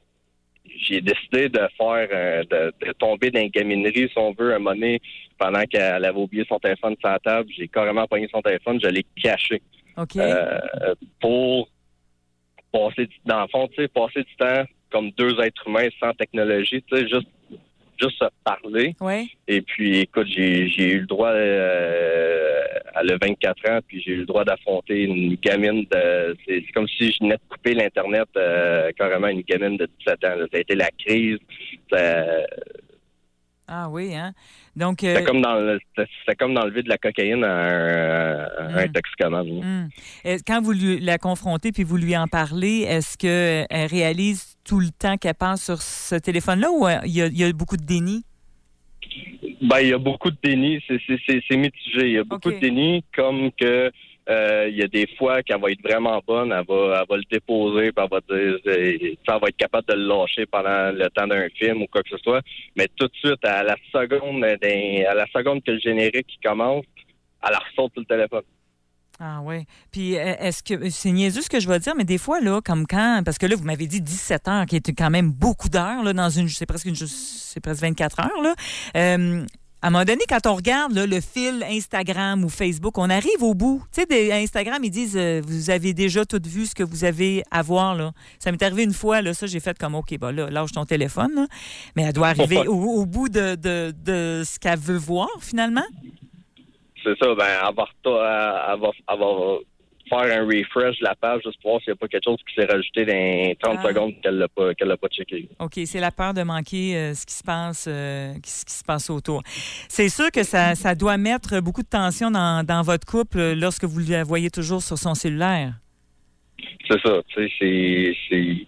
j'ai décidé de faire, euh, de, de tomber dans une gaminerie, si on veut, un moment donné, pendant qu'elle avait oublié son téléphone sur la table. J'ai carrément pogné son téléphone, je l'ai caché. OK. Euh, pour passer, dans le fond, tu sais, passer du temps comme deux êtres humains sans technologie, tu sais, juste juste se parler. Oui. Et puis, écoute, j'ai, j'ai eu le droit, euh, elle a vingt-quatre ans, puis j'ai eu le droit d'affronter une gamine de... C'est, c'est comme si je venais de couper l'Internet, euh, carrément une gamine de dix-sept ans. Là. Ça a été la crise. Ça... Ah oui, hein? Donc... Euh... C'était, comme dans le, c'était, c'était comme d'enlever de la cocaïne à un, à un mmh. toxicomane. Mmh. Quand vous lui, la confrontez puis vous lui en parlez, est-ce qu'elle réalise tout le temps qu'elle passe sur ce téléphone-là ou il y a, il y a beaucoup de déni? Ben, il y a beaucoup de déni. C'est, c'est, c'est, c'est mitigé. Il y a beaucoup okay. de déni, comme que euh, il y a des fois qu'elle va être vraiment bonne, elle va, elle va le déposer, puis elle va dire, elle va être capable de le lâcher pendant le temps d'un film ou quoi que ce soit. Mais tout de suite, à la seconde, à la seconde que le générique commence, elle ressort sur le téléphone. Ah oui. Puis est-ce que c'est niaiseux ce que je vais dire, mais des fois là, comme quand, parce que là vous m'avez dit dix-sept heures, qui est quand même beaucoup d'heures là dans une, c'est presque une, c'est presque vingt-quatre heures là. Euh, à un moment donné, quand on regarde là, le fil Instagram ou Facebook, on arrive au bout. Tu sais, Instagram, ils disent euh, vous avez déjà tout vu ce que vous avez à voir là. Ça m'est arrivé une fois là, ça j'ai fait comme ok, bah là, lâche ton téléphone là. Mais elle doit arriver au, au bout de, de, de ce qu'elle veut voir finalement. C'est ça, ben, elle va, elle va, elle va, faire un refresh de la page juste pour voir s'il n'y a pas quelque chose qui s'est rajouté dans les trente Ah. secondes qu'elle l'a pas, qu'elle l'a pas checké. OK, c'est la peur de manquer euh, ce qui se passe euh, ce qui se passe autour. C'est sûr que ça, ça doit mettre beaucoup de tension dans, dans votre couple euh, lorsque vous la voyez toujours sur son cellulaire. C'est ça, tu sais, c'est, c'est...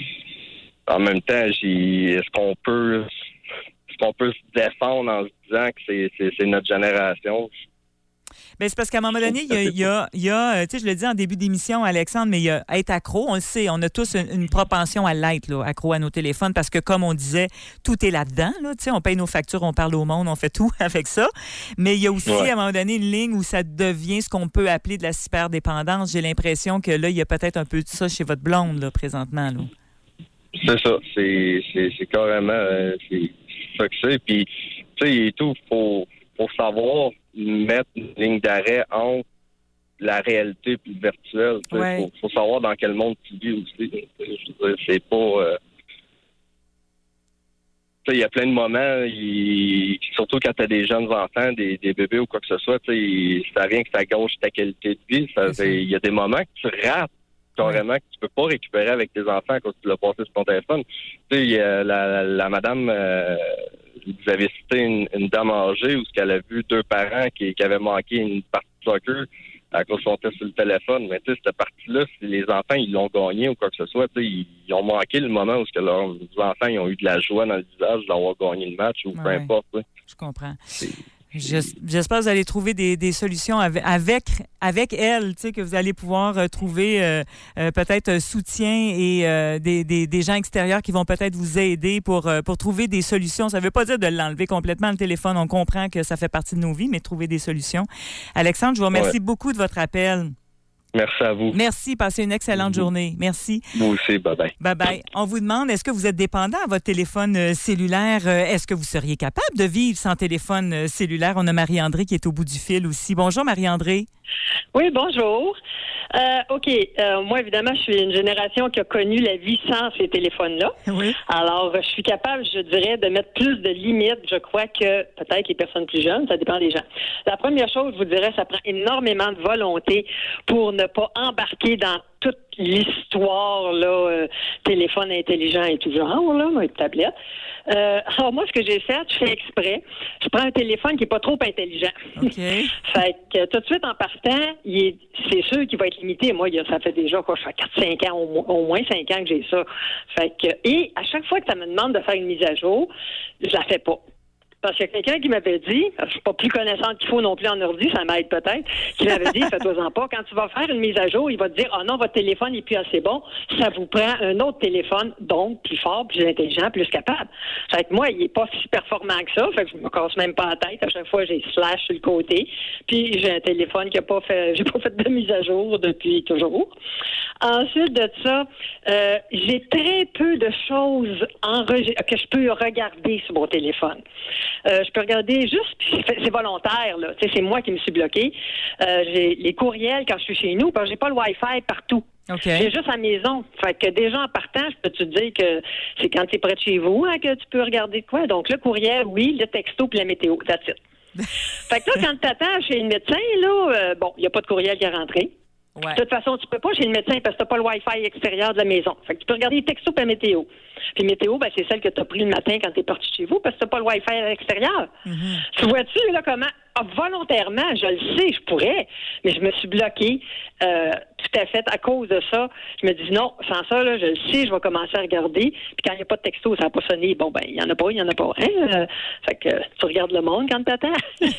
En même temps, j'ai... est-ce qu'on peut... Est-ce qu'on peut se défendre en se disant que c'est, c'est, c'est notre génération? Bien, c'est parce qu'à un moment donné, il y a, il y a, il y a euh, tu sais, je le dis en début d'émission, Alexandre, mais il y a être accro, on le sait, on a tous une, une propension à l'être, là, accro à nos téléphones, parce que comme on disait, tout est là-dedans, là, tu sais, on paye nos factures, on parle au monde, on fait tout avec ça. Mais il y a aussi, Ouais. à un moment donné, une ligne où ça devient ce qu'on peut appeler de la cyberdépendance. J'ai l'impression que là, il y a peut-être un peu de ça chez votre blonde, là, présentement, là. C'est ça, c'est, c'est, c'est carrément... euh, c'est ça que c'est. Puis, tu sais, et tout, faut, faut savoir mettre une ligne d'arrêt entre la réalité et le virtuel. Il Ouais. faut, faut savoir dans quel monde tu vis aussi. Je veux dire, c'est pas... euh, tu sais, il y a plein de moments, il- surtout quand tu as des jeunes enfants, des, des bébés ou quoi que ce soit, tu sais, ça vient que ça gauche ta qualité de vie. Ça- C'est ça. Il y a des moments que tu rates carrément, que tu peux pas récupérer avec tes enfants quand tu l'as passé sur ton téléphone. Tu sais, il y a la, la, la madame, euh, vous avez cité une, une dame âgée où elle a vu deux parents qui, qui avaient manqué une partie de soccer à cause qu'on était sur le téléphone. Mais tu sais, cette partie-là, si les enfants, ils l'ont gagné ou quoi que ce soit, tu sais, ils, ils ont manqué le moment où ce que leurs enfants, ils ont eu de la joie dans le visage d'avoir gagné le match ou peu Ouais. importe. tu sais. Je comprends. J'es- J'espère que vous allez trouver des, des solutions avec, avec, avec elle, tu sais, que vous allez pouvoir euh, trouver euh, euh, peut-être un soutien et euh, des, des, des gens extérieurs qui vont peut-être vous aider pour, euh, pour trouver des solutions. Ça ne veut pas dire de l'enlever complètement, le téléphone. On comprend que ça fait partie de nos vies, mais trouver des solutions. Alexandre, je vous remercie Ouais. beaucoup de votre appel. Merci à vous. Merci. Passez une excellente journée. Merci. Vous aussi, bye-bye. Bye-bye. On vous demande, est-ce que vous êtes dépendant à votre téléphone euh, cellulaire? Euh, est-ce que vous seriez capable de vivre sans téléphone euh, cellulaire? On a Marie-André qui est au bout du fil aussi. Bonjour, Marie-André. Oui, bonjour. Euh, OK. Euh, moi, évidemment, je suis une génération qui a connu la vie sans ces téléphones-là. Oui. Alors, je suis capable, je dirais, de mettre plus de limites, je crois, que peut-être les personnes plus jeunes. Ça dépend des gens. La première chose, je vous dirais, ça prend énormément de volonté pour ne pas embarquer dans toute l'histoire, là, euh, téléphone intelligent et tout genre, là, et tablette. Euh, alors, moi, ce que j'ai fait, je fais exprès. Je prends un téléphone qui n'est pas trop intelligent. OK. Fait que tout de suite, en partant, il est, c'est sûr qu'il va être limité. Moi, il y a- ça fait déjà, quoi, ça fait quatre cinq ans, au, mo- au moins cinq ans que j'ai ça. Fait que, et à chaque fois que ça me demande de faire une mise à jour, je la fais pas. Parce qu'il y a quelqu'un qui m'avait dit, je suis pas plus connaissante qu'il faut non plus en ordi, ça m'aide peut-être, qui m'avait dit, fais-toi-en pas, quand tu vas faire une mise à jour, il va te dire, oh non, votre téléphone n'est plus assez bon, ça vous prend un autre téléphone, donc plus fort, plus intelligent, plus capable. Fait que moi, il est pas si performant que ça, fait que je me casse même pas la tête, à chaque fois, j'ai slash sur le côté, puis j'ai un téléphone qui a pas fait, j'ai pas fait de mise à jour depuis toujours. Ensuite de ça, euh, j'ai très peu de choses enregistrées que je peux regarder sur mon téléphone. Euh, je peux regarder juste, puis c'est, c'est volontaire, là. Tu sais, c'est moi qui me suis bloqué. Euh, j'ai les courriels quand je suis chez nous, parce que j'ai pas le Wi-Fi partout. OK. J'ai juste à la maison. Fait que déjà en partant, je peux te dire que c'est quand tu es près de chez vous hein, que tu peux regarder de quoi. Donc le courriel, oui, le texto puis la météo. That's it. Fait que là, quand tu t'attends chez le médecin, là, euh, bon, il n'y a pas de courriel qui est rentré. Ouais. De toute façon, tu peux pas chez le médecin parce que tu n'as pas le Wi-Fi extérieur de la maison. Fait que tu peux regarder les textos et la météo. Puis météo, ben, c'est celle que tu as pris le matin quand tu es parti de chez vous parce que tu n'as pas le Wi-Fi à l'extérieur. Mm-hmm. Tu vois-tu, là, comment? Ah, volontairement, je le sais, je pourrais, mais je me suis bloquée euh, tout à fait à cause de ça. Je me dis non, sans ça, là, je le sais, je vais commencer à regarder. Puis quand il n'y a pas de texto, ça n'a pas sonné. Bon, ben, il n'y en a pas, il n'y en a pas. Hein? Euh, fait que tu regardes le monde quand tu attends.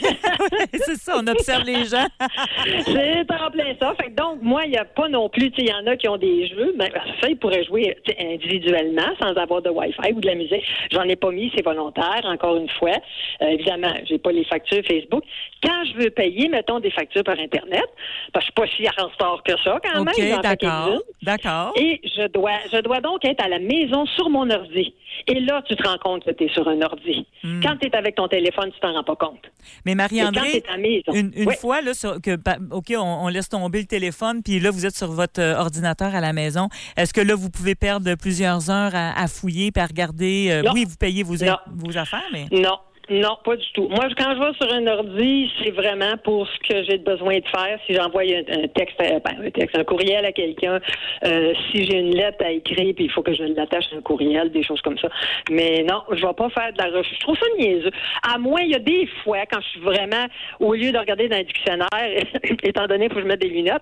C'est ça, on observe les gens. C'est en plein ça. Fait que donc, moi, il n'y a pas non plus, tu sais, il y en a qui ont des jeux, mais ça, ils pourraient jouer tu sais, individuellement sans avoir de Wi-Fi ou de la musique. J'en ai pas mis, c'est volontaire, encore une fois. Euh, évidemment, j'ai pas les factures Facebook. Quand je veux payer, mettons, des factures par Internet, parce que je suis pas si en retard que ça, quand OK, même. j'en fais d'accord. quelques-unes. D'accord. Et je dois, je dois donc être à la maison sur mon ordi. Et là, tu te rends compte que tu es sur un ordi. Hmm. Quand tu es avec ton téléphone, tu t'en rends pas compte. Mais Et quand Marie-André, t'es à la maison. une, une Ouais. fois, là, sur- que, bah, OK, on, on laisse tomber le téléphone, puis là, vous êtes sur votre euh, ordinateur à la maison. Est-ce que là, vous pouvez perdre plusieurs heures à, à fouiller puis à regarder? euh, Non. oui, vous payez vos, Non. vos affaires, mais... Non. Non, pas du tout. Moi, quand je vais sur un ordi, c'est vraiment pour ce que j'ai besoin de faire. Si j'envoie un, un texte, ben, un texte, un courriel à quelqu'un, euh, si j'ai une lettre à écrire, puis il faut que je l'attache à un courriel, des choses comme ça. Mais non, je vais pas faire de la recherche. Je trouve ça niaiseux. À moins, il y a des fois, quand je suis vraiment, au lieu de regarder dans le dictionnaire, étant donné qu'il faut que je mette des lunettes,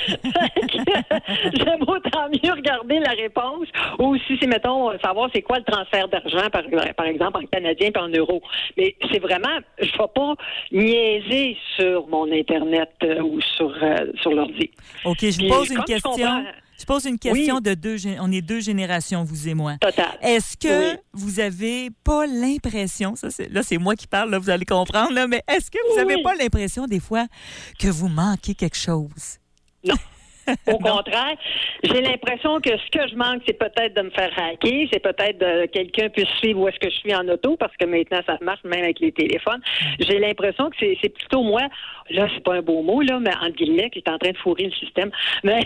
j'aime autant mieux regarder la réponse, ou si c'est, mettons, savoir c'est quoi le transfert d'argent, par, par exemple, en canadien et en euros. Mais c'est vraiment, je ne vais pas niaiser sur mon Internet euh, ou sur, euh, sur l'ordi. OK, je vous pose une question. Je pose une question oui. de deux... On est deux générations, vous et moi. Total. Est-ce que oui. vous avez pas l'impression, ça c'est, là c'est moi qui parle, là, vous allez comprendre, là, mais est-ce que vous n'avez oui. pas l'impression des fois que vous manquez quelque chose? Non. Au contraire, j'ai l'impression que ce que je manque, c'est peut-être de me faire hacker, c'est peut-être que quelqu'un puisse suivre où est-ce que je suis en auto, parce que maintenant, ça marche même avec les téléphones. J'ai l'impression que c'est, c'est plutôt moi, là, c'est pas un beau mot, là, mais entre guillemets, qui est en train de fourrer le système. Mais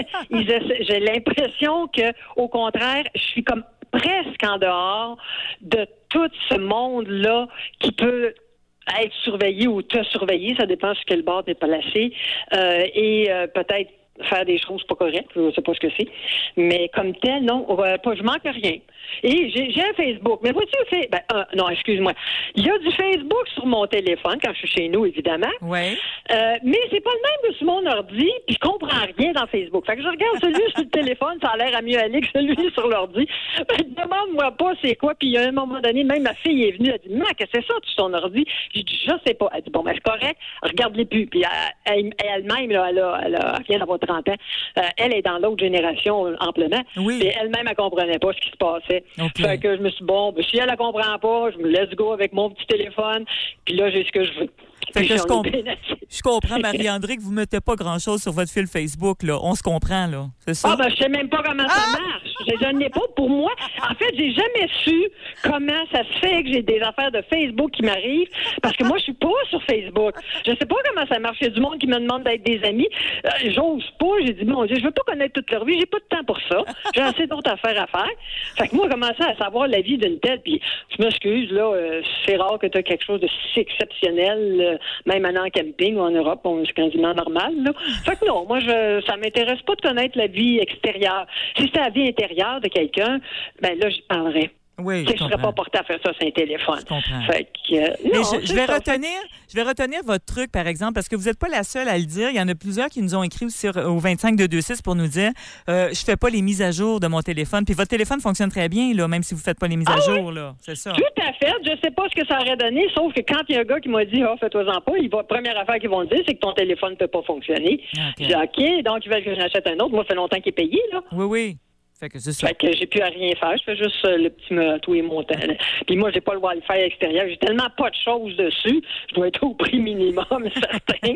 j'ai l'impression que, au contraire, je suis comme presque en dehors de tout ce monde-là qui peut être surveillé ou te surveiller, ça dépend sur quel bord t'es placé, euh, et euh, peut-être faire des choses pas correctes, je ne sais pas ce que c'est. Mais comme tel, non, euh, pas, je manque rien. Et j'ai, j'ai un Facebook. Mais vois-tu, fait, ben, euh, non, excuse-moi. Il y a du Facebook sur mon téléphone, quand je suis chez nous, évidemment. Oui. Euh, mais c'est pas le même que sur mon ordi, puis je comprends rien dans Facebook. Fait que je regarde celui sur le téléphone, ça a l'air à mieux aller que celui sur l'ordi. Ben, demande-moi pas c'est quoi, puis à un moment donné, même ma fille est venue, elle dit, maman, qu'est-ce que c'est ça, sur ton ordi? J'ai dit, je sais pas. Elle dit, bon, ben, c'est correct, regarde-les plus. Puis elle, elle-même, là, elle, a, elle, a, elle vient d'avoir trente ans. Euh, elle est dans l'autre génération amplement. Oui. Et elle-même, elle comprenait pas ce qui se passait. Okay. Fait que je me suis dit, bon, ben, si elle ne comprend pas, je me laisse go avec mon petit téléphone, puis là, j'ai ce que je veux. Fait que je, comp- je comprends, Marie-André, que vous ne mettez pas grand-chose sur votre fil Facebook, là. On se comprend, là. C'est ça? Ah, ben, je sais même pas comment ah! ça marche. Je, je n'ai pas pour moi. En fait, j'ai jamais su comment ça se fait que j'ai des affaires de Facebook qui m'arrivent, parce que moi, je suis pas sur Facebook. Je sais pas comment ça marche. Il y a du monde qui me demande d'être des amis. Euh, j'ose pas. J'ai dit, mon Dieu, je veux pas connaître toute leur vie. J'ai pas de temps pour ça. J'ai assez d'autres affaires à faire. Fait que moi, commencer à savoir la vie d'une telle, puis je m'excuse, là, euh, c'est rare que tu as quelque chose de si exceptionnel, euh, même en camping ou en Europe, on, c'est quasiment normal, là. Fait que non, moi, je, ça m'intéresse pas de connaître la vie extérieure. Si c'était la vie intérieure de quelqu'un, ben là, j'y parlerais. Oui, je ne serais pas porté à faire ça sur un téléphone. Je comprends. Fait que, euh, non, je, je, vais retenir, je vais retenir votre truc, par exemple, parce que vous n'êtes pas la seule à le dire. Il y en a plusieurs qui nous ont écrit aussi sur, au vingt-cinq deux deux six pour nous dire euh, je fais pas les mises à jour de mon téléphone. Puis votre téléphone fonctionne très bien, là, même si vous ne faites pas les mises ah, à jour. Oui. Là. C'est ça. Tout à fait. Je ne sais pas ce que ça aurait donné, sauf que quand il y a un gars qui m'a dit « Ah, oh, fais-toi-en pas », la première affaire qu'ils vont dire, c'est que ton téléphone ne peut pas fonctionner. Okay. J'ai dit « OK, donc ils veulent que j'achète un autre. » Moi, ça fait longtemps qu'il est payé, là. Oui, oui. Fait que c'est ça. Fait que j'ai plus à rien faire. Je fais juste euh, le petit me tout et montant. Puis moi, j'ai pas le Wi-Fi extérieur. J'ai tellement pas de choses dessus. Je dois être au prix minimum, certain.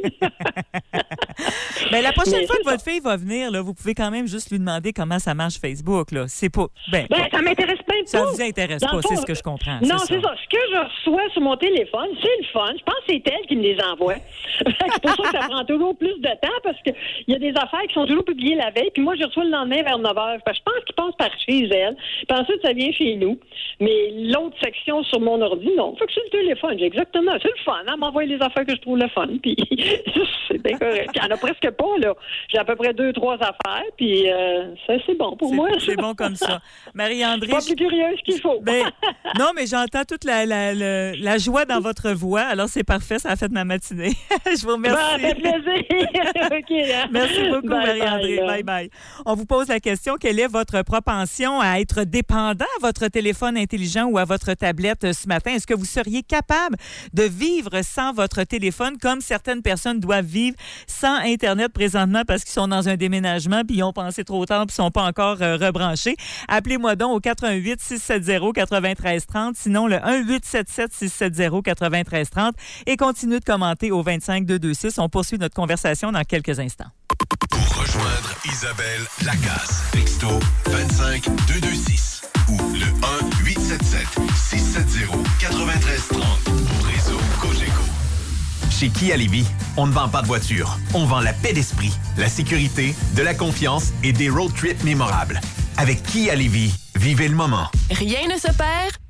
Mais la prochaine Mais fois que votre fille va venir, là, vous pouvez quand même juste lui demander comment ça marche Facebook. Là. C'est pas. Ben, ben ça m'intéresse pas. Ça vous intéresse Dans pas, fond, c'est ce que je comprends. Non, c'est, c'est ça. ça. Ce que je reçois sur mon téléphone, c'est le fun. Je pense que c'est elle qui me les envoie. C'est pour ça que ça prend toujours plus de temps parce qu'il y a des affaires qui sont toujours publiées la veille. Puis moi, je reçois le lendemain vers neuf heures. Parce que je pense qu'ils passent par chez elle. Puis ensuite, ça vient chez nous. Mais l'autre section sur mon ordi, non. Fait que c'est le téléphone. J'ai exactement. C'est le fun. Hein? M'envoyer les affaires que je trouve le fun. Puis c'est bien correct. Il n'y en a presque pas, là. J'ai à peu près deux, trois affaires. Puis euh, ça, c'est bon pour c'est, moi. C'est bon comme ça. Marie-André. Pas plus curieuse qu'il faut. Ben, non, mais j'entends toute la, la, la, la joie dans votre voix. Alors, c'est parfait. Ça a fait ma matinée. Je vous remercie. Ben, ça fait plaisir. OK, hein? Merci beaucoup, bye, Marie-André. Bye, bye, bye. On vous pose la question. Quelle est votre propension à être dépendant à votre téléphone intelligent ou à votre tablette ce matin? Est-ce que vous seriez capable de vivre sans votre téléphone comme certaines personnes doivent vivre sans Internet présentement parce qu'ils sont dans un déménagement puis ils ont pensé trop tard puis ils ne sont pas encore euh, rebranchés? Appelez-moi donc au quatre un huit, six sept zéro, neuf trois trois zéro, sinon le un huit sept sept, six sept zéro, neuf trois trois zéro et continuez de commenter au vingt-cinq deux deux six. On poursuit notre conversation dans quelques instants. Pour rejoindre Isabelle Lacasse, texto vingt-cinq deux deux six ou le un huit sept sept, six sept zéro, neuf trois trois zéro au réseau Cogeco. Chez Kia Lévis, on ne vend pas de voiture, on vend la paix d'esprit, la sécurité, de la confiance et des road trips mémorables. Avec Kia Lévis, vivez le moment. Rien ne se perd,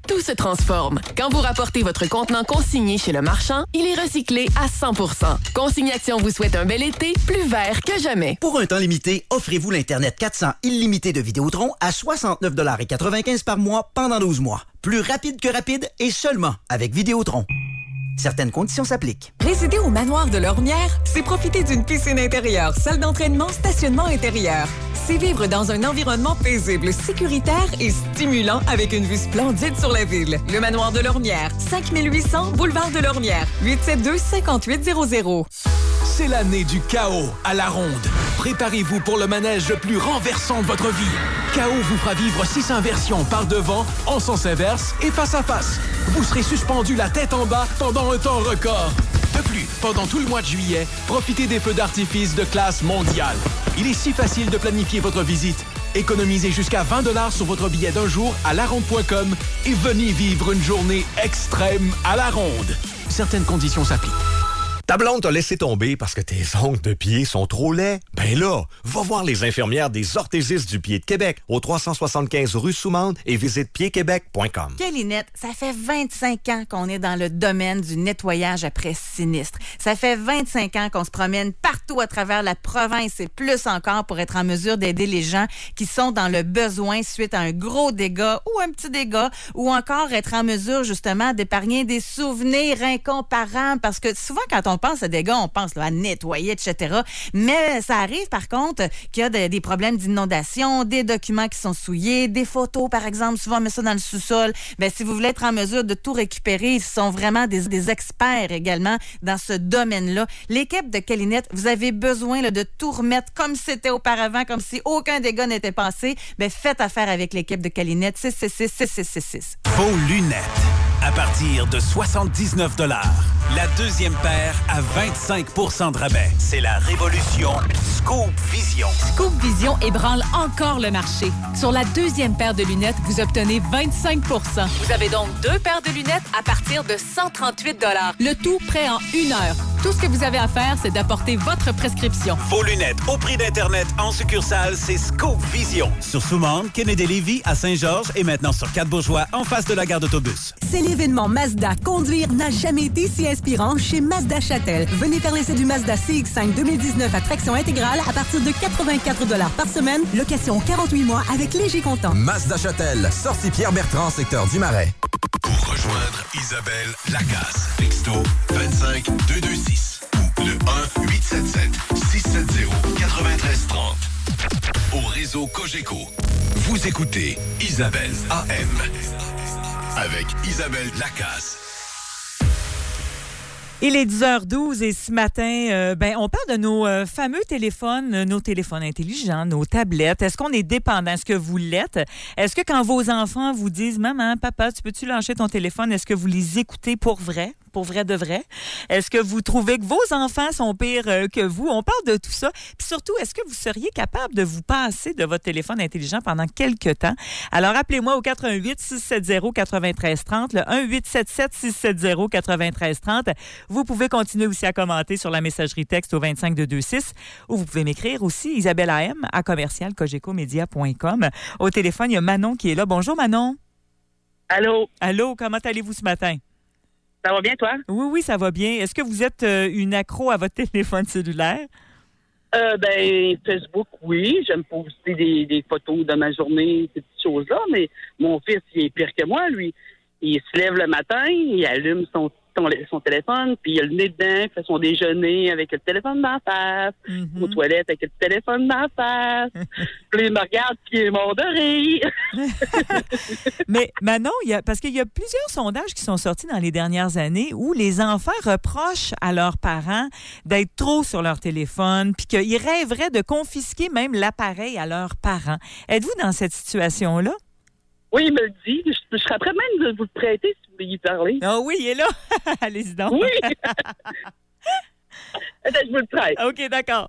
tout se transforme. Quand vous rapportez votre contenant consigné chez le marchand, il est recyclé à cent pour cent. Consignation vous souhaite un bel été, plus vert que jamais. Pour un temps limité, offrez-vous l'Internet quatre cents illimité de Vidéotron à soixante-neuf quatre-vingt-quinze par mois pendant douze mois. Plus rapide que rapide et seulement avec Vidéotron. Certaines conditions s'appliquent. Résider au manoir de Lormière, c'est profiter d'une piscine intérieure, salle d'entraînement, stationnement intérieur. C'est vivre dans un environnement paisible, sécuritaire et stimulant avec une vue splendide sur la ville. Le manoir de Lormière, cinq mille huit cents boulevard de Lormière, huit sept deux, cinq huit zéro zéro. C'est l'année du chaos à la ronde. Préparez-vous pour le manège le plus renversant de votre vie. Chaos vous fera vivre six inversions par devant, en sens inverse et face à face. Vous serez suspendu la tête en bas pendant un temps record. De plus, pendant tout le mois de juillet, profitez des feux d'artifice de classe mondiale. Il est si facile de planifier votre visite. Économisez jusqu'à vingt dollars sur votre billet d'un jour à la ronde point com et venez vivre une journée extrême à la ronde. Certaines conditions s'appliquent. Ta blonde t'a laissé tomber parce que tes ongles de pied sont trop laids? Ben là, va voir les infirmières des orthésistes du pied de Québec au trois cent soixante-quinze rue Soumande et visite pied québec point com. Kélinette, ça fait vingt-cinq ans qu'on est dans le domaine du nettoyage après sinistre. Ça fait vingt-cinq ans qu'on se promène partout à travers la province et plus encore pour être en mesure d'aider les gens qui sont dans le besoin suite à un gros dégât ou un petit dégât ou encore être en mesure justement d'épargner des souvenirs incomparables parce que souvent quand on pense à des gars, on pense là, à nettoyer, et cetera. Mais ça arrive, par contre, qu'il y a de, des problèmes d'inondation, des documents qui sont souillés, des photos, par exemple. Souvent, on met ça dans le sous-sol. Bien, si vous voulez être en mesure de tout récupérer, ils sont vraiment des, des experts également dans ce domaine-là. L'équipe de Kélinette, vous avez besoin là, de tout remettre comme c'était auparavant, comme si aucun dégât n'était passé. Bien, faites affaire avec l'équipe de Kélinette. six six six, six six six six. Vos lunettes, à partir de soixante-dix-neuf dollars. La deuxième paire à vingt-cinq pour cent de rabais. C'est la révolution Scoop Vision. Scoop Vision ébranle encore le marché. Sur la deuxième paire de lunettes, vous obtenez vingt-cinq pour cent. Vous avez donc deux paires de lunettes à partir de cent trente-huit dollars. Le tout prêt en une heure. Tout ce que vous avez à faire, c'est d'apporter votre prescription. Vos lunettes au prix d'Internet en succursale, c'est Scoop Vision. Sur Soumande, Kennedy-Lévis, à Saint-Georges et maintenant sur Quatre-Bourgeois, en face de la gare d'autobus. C'est l'événement Mazda. Conduire n'a jamais été si inspirant chez Mazda Châtel. Venez faire l'essai du Mazda C X cinq deux mille dix-neuf à traction intégrale à partir de quatre-vingt-quatre dollars par semaine. Location quarante-huit mois avec léger comptant. Mazda Châtel, sortie Pierre-Bertrand, secteur du Marais. Pour rejoindre Isabelle Lacasse, texto vingt-cinq deux deux six ou le un huit sept sept six sept zéro neuf trois zéro. Au réseau Cogeco, vous écoutez Isabelle A M avec Isabelle Lacasse. Il est dix heures douze et ce matin, euh, ben, on parle de nos euh, fameux téléphones, euh, nos téléphones intelligents, nos tablettes. Est-ce qu'on est dépendant? Est-ce que vous l'êtes? Est-ce que quand vos enfants vous disent « Maman, papa, tu peux-tu lâcher ton téléphone? » Est-ce que vous les écoutez pour vrai? Pour vrai de vrai? Est-ce que vous trouvez que vos enfants sont pires euh, que vous? On parle de tout ça. Puis surtout, est-ce que vous seriez capable de vous passer de votre téléphone intelligent pendant quelques temps? Alors, appelez-moi au quatre un huit six sept zéro neuf trois zéro, le un huit sept sept six sept zéro neuf trois zéro. Vous pouvez continuer aussi à commenter sur la messagerie texte au vingt-cinq deux deux six ou vous pouvez m'écrire aussi Isabelle A M à commercial cogeco media point com. Au téléphone, il y a Manon qui est là. Bonjour Manon. Allô. Allô, comment allez-vous ce matin? Ça va bien, toi? Oui, oui, ça va bien. Est-ce que vous êtes euh, une accro à votre téléphone cellulaire? Euh, ben, Facebook, oui. J'aime poster des, des photos de ma journée, ces petites choses-là, mais mon fils, il est pire que moi, lui. Il se lève le matin, il allume son, son, son téléphone, puis il a le nez dedans, il fait son déjeuner avec le téléphone dans la face, mm-hmm. aux toilettes avec le téléphone dans la face. Puis il me regarde, puis il est mort de rire. Mais Manon, il y a, parce qu'il y a plusieurs sondages qui sont sortis dans les dernières années où les enfants reprochent à leurs parents d'être trop sur leur téléphone, puis qu'ils rêveraient de confisquer même l'appareil à leurs parents. Êtes-vous dans cette situation-là? Oui, il me le dit. Je, je serais prêt même de vous le prêter si vous vouliez parler. Ah oui, il est là. Allez-y donc. Oui. Attends, je vous le prête. OK, d'accord.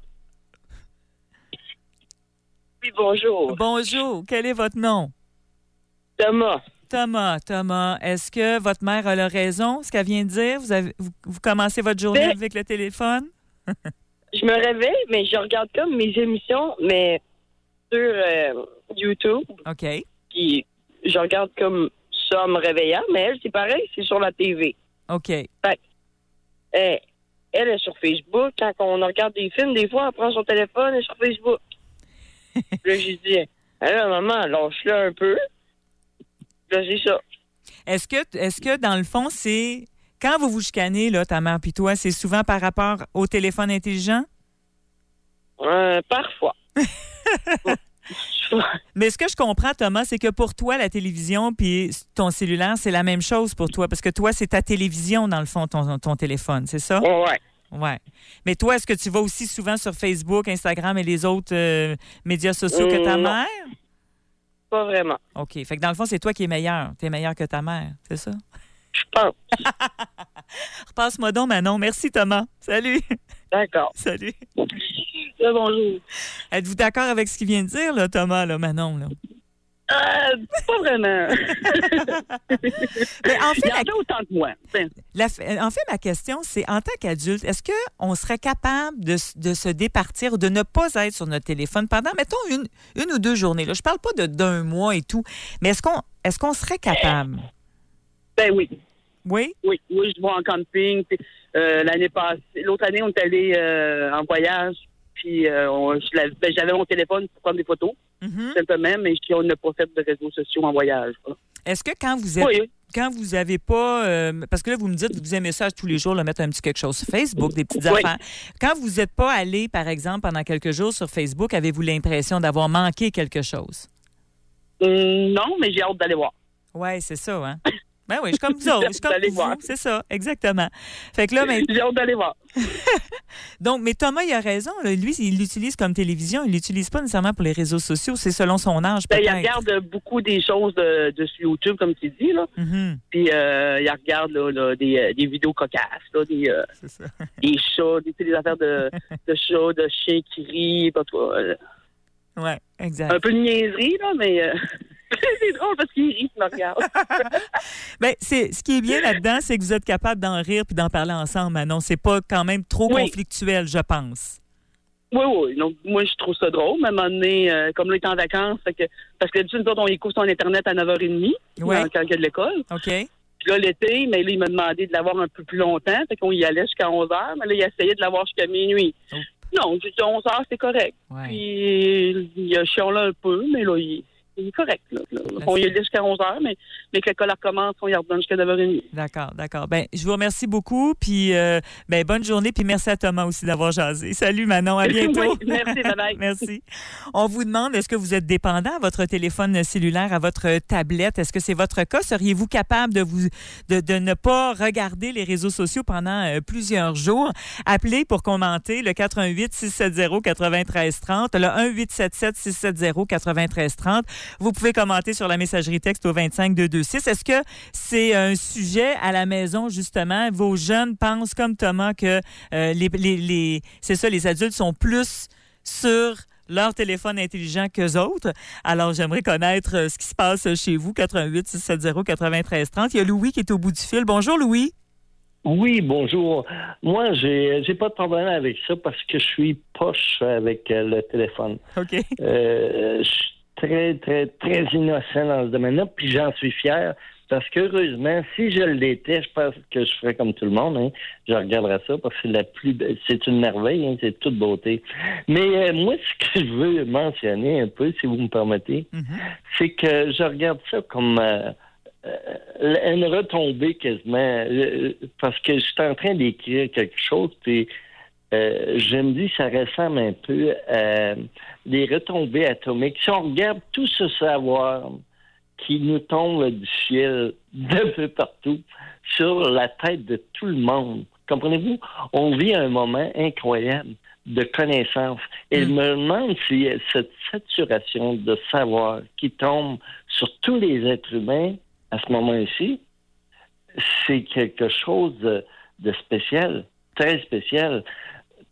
Oui, bonjour. Bonjour. Quel est votre nom? Thomas. Thomas, Thomas, est-ce que votre mère a la raison, ce qu'elle vient de dire? Vous, avez, vous, vous commencez votre journée mais, avec le téléphone? Je me réveille, mais je regarde comme mes émissions, mais sur euh, YouTube. OK. Puis je regarde comme ça en me réveillant, mais elle, c'est pareil, c'est sur la T V. OK. Fait, elle, elle est sur Facebook. Quand on regarde des films, des fois, elle prend son téléphone, elle est sur Facebook. Là, j'ai dit, alors, maman, lâche-le un peu. Là, c'est ça. Est-ce que, est-ce que, dans le fond, c'est... Quand vous vous chicanez, là, ta mère puis toi, c'est souvent par rapport au téléphone intelligent? Euh, parfois. Mais ce que je comprends, Thomas, c'est que pour toi, la télévision puis ton cellulaire, c'est la même chose pour toi. Parce que toi, c'est ta télévision, dans le fond, ton, ton téléphone, c'est ça? Ouais. Ouais. Mais toi, est-ce que tu vas aussi souvent sur Facebook, Instagram et les autres euh, médias sociaux que ta non. mère? Pas vraiment. OK. Fait que dans le fond, c'est toi qui es meilleur. Tu es meilleur que ta mère, c'est ça? Je pense. Repasse-moi donc, Manon. Merci, Thomas. Salut. D'accord. Salut. Là, bonjour. Êtes-vous d'accord avec ce qu'il vient de dire, là, Thomas, là, Manon? Là? Euh, pas vraiment. Mais en fait, il y en a autant que moi. La, en fait, ma question, c'est en tant qu'adulte, est-ce qu'on serait capable de, de se départir ou de ne pas être sur notre téléphone pendant, mettons, une, une ou deux journées? Là. Je parle pas de, d'un mois et tout, mais est-ce qu'on, est-ce qu'on serait capable? Ben oui. Oui? Oui, oui, je vais en camping. Puis, euh, l'année passée, l'autre année, on est allé euh, en voyage. Puis euh, on, je l'avais, ben, j'avais mon téléphone pour prendre des photos, mm-hmm. simplement, mais on n'a pas fait de réseaux sociaux en voyage. Voilà. Est-ce que quand vous êtes, oui. quand vous avez pas, euh, parce que là vous me dites que vous aimez ça tous les jours, là, mettre un petit quelque chose sur Facebook, des petites oui. affaires. Quand vous n'êtes pas allé, par exemple, pendant quelques jours sur Facebook, avez-vous l'impression d'avoir manqué quelque chose? Hum, non, mais j'ai hâte d'aller voir. Oui, c'est ça, hein? Ben oui, je suis comme vous autres. Je suis comme vous, voir. C'est ça, exactement. Fait que là, mais... J'ai hâte d'aller voir. Donc, mais Thomas, il a raison. Là. Lui, il l'utilise comme télévision. Il l'utilise pas nécessairement pour les réseaux sociaux. C'est selon son âge, ben, peut-être. Il regarde beaucoup des choses de, de sur YouTube, comme tu dis, là. Mm-hmm. Puis, euh, il regarde là, là, des, des vidéos cocasses, là, des, euh, C'est ça. des chats, des, des affaires de, de chats, de chiens qui rient, pas trop. Euh, oui, exact. Un peu de niaiserie, là, mais... Euh... C'est drôle parce qu'il rit, il me regarde. Bien, c'est, ce qui est bien là-dedans, c'est que vous êtes capable d'en rire puis d'en parler ensemble, Manon. C'est pas quand même trop oui. conflictuel, je pense. Oui, oui. Donc, moi, je trouve ça drôle. Mais à un moment donné, euh, comme là, il est en vacances, fait que, parce que d'habitude, nous autres, on écoute son Internet à neuf heures trente oui. quand il y a de l'école. OK. Puis là, l'été, mais là, il m'a demandé de l'avoir un peu plus longtemps. Fait qu'on y allait jusqu'à onze heures. Mais là, il a essayé de l'avoir jusqu'à minuit. Oh. Non, j'ai dit onze heures, c'est correct. Ouais. Puis, il a chialé un peu, mais là, il... C'est correct. Là. On y est jusqu'à onze heures, mais dès que l'école recommence, on y redonne jusqu'à neuf heures trente. D'accord, d'accord. Ben, je vous remercie beaucoup. Puis, euh, ben, bonne journée. Puis, merci à Thomas aussi d'avoir jasé. Salut, Manon. À bientôt. Oui, merci, bye-bye. Merci. On vous demande, est-ce que vous êtes dépendant à votre téléphone cellulaire, à votre tablette? Est-ce que c'est votre cas? Seriez-vous capable de, vous, de, de ne pas regarder les réseaux sociaux pendant euh, plusieurs jours? Appelez pour commenter le quatre un huit, six sept zéro, neuf trois trois zéro, le un huit sept sept, six sept zéro, neuf trois trois zéro. Vous pouvez commenter sur la messagerie texte au vingt-cinq deux cent vingt-six. Est-ce que c'est un sujet à la maison, justement? Vos jeunes pensent, comme Thomas, que euh, les, les, les, c'est ça, les adultes sont plus sur leur téléphone intelligent qu'eux autres. Alors, j'aimerais connaître euh, ce qui se passe chez vous, quatre un huit, six sept zéro, neuf trois trois zéro. Il y a Louis qui est au bout du fil. Bonjour, Louis. Oui, bonjour. Moi, j'ai j'ai pas de problème avec ça parce que je suis poche avec euh, le téléphone. OK. Euh, je suis très, très, très innocent dans ce domaine-là, puis j'en suis fier. Parce qu'heureusement, si je l'étais, je pense que je ferais comme tout le monde. Hein. Je regarderais ça parce que c'est la plus be- c'est une merveille, hein, c'est toute beauté. Mais euh, moi, ce que je veux mentionner un peu, si vous me permettez, mm-hmm. c'est que je regarde ça comme euh, euh, une retombée quasiment. Euh, parce que je suis en train d'écrire quelque chose, puis euh, je me dis ça ressemble un peu à des retombées atomiques. Si on regarde tout ce savoir qui nous tombe du ciel d'un peu partout sur la tête de tout le monde. Comprenez-vous? On vit un moment incroyable de connaissance. Et mmh. je me demande si cette saturation de savoir qui tombe sur tous les êtres humains à ce moment-ci, c'est quelque chose de, de spécial, très spécial.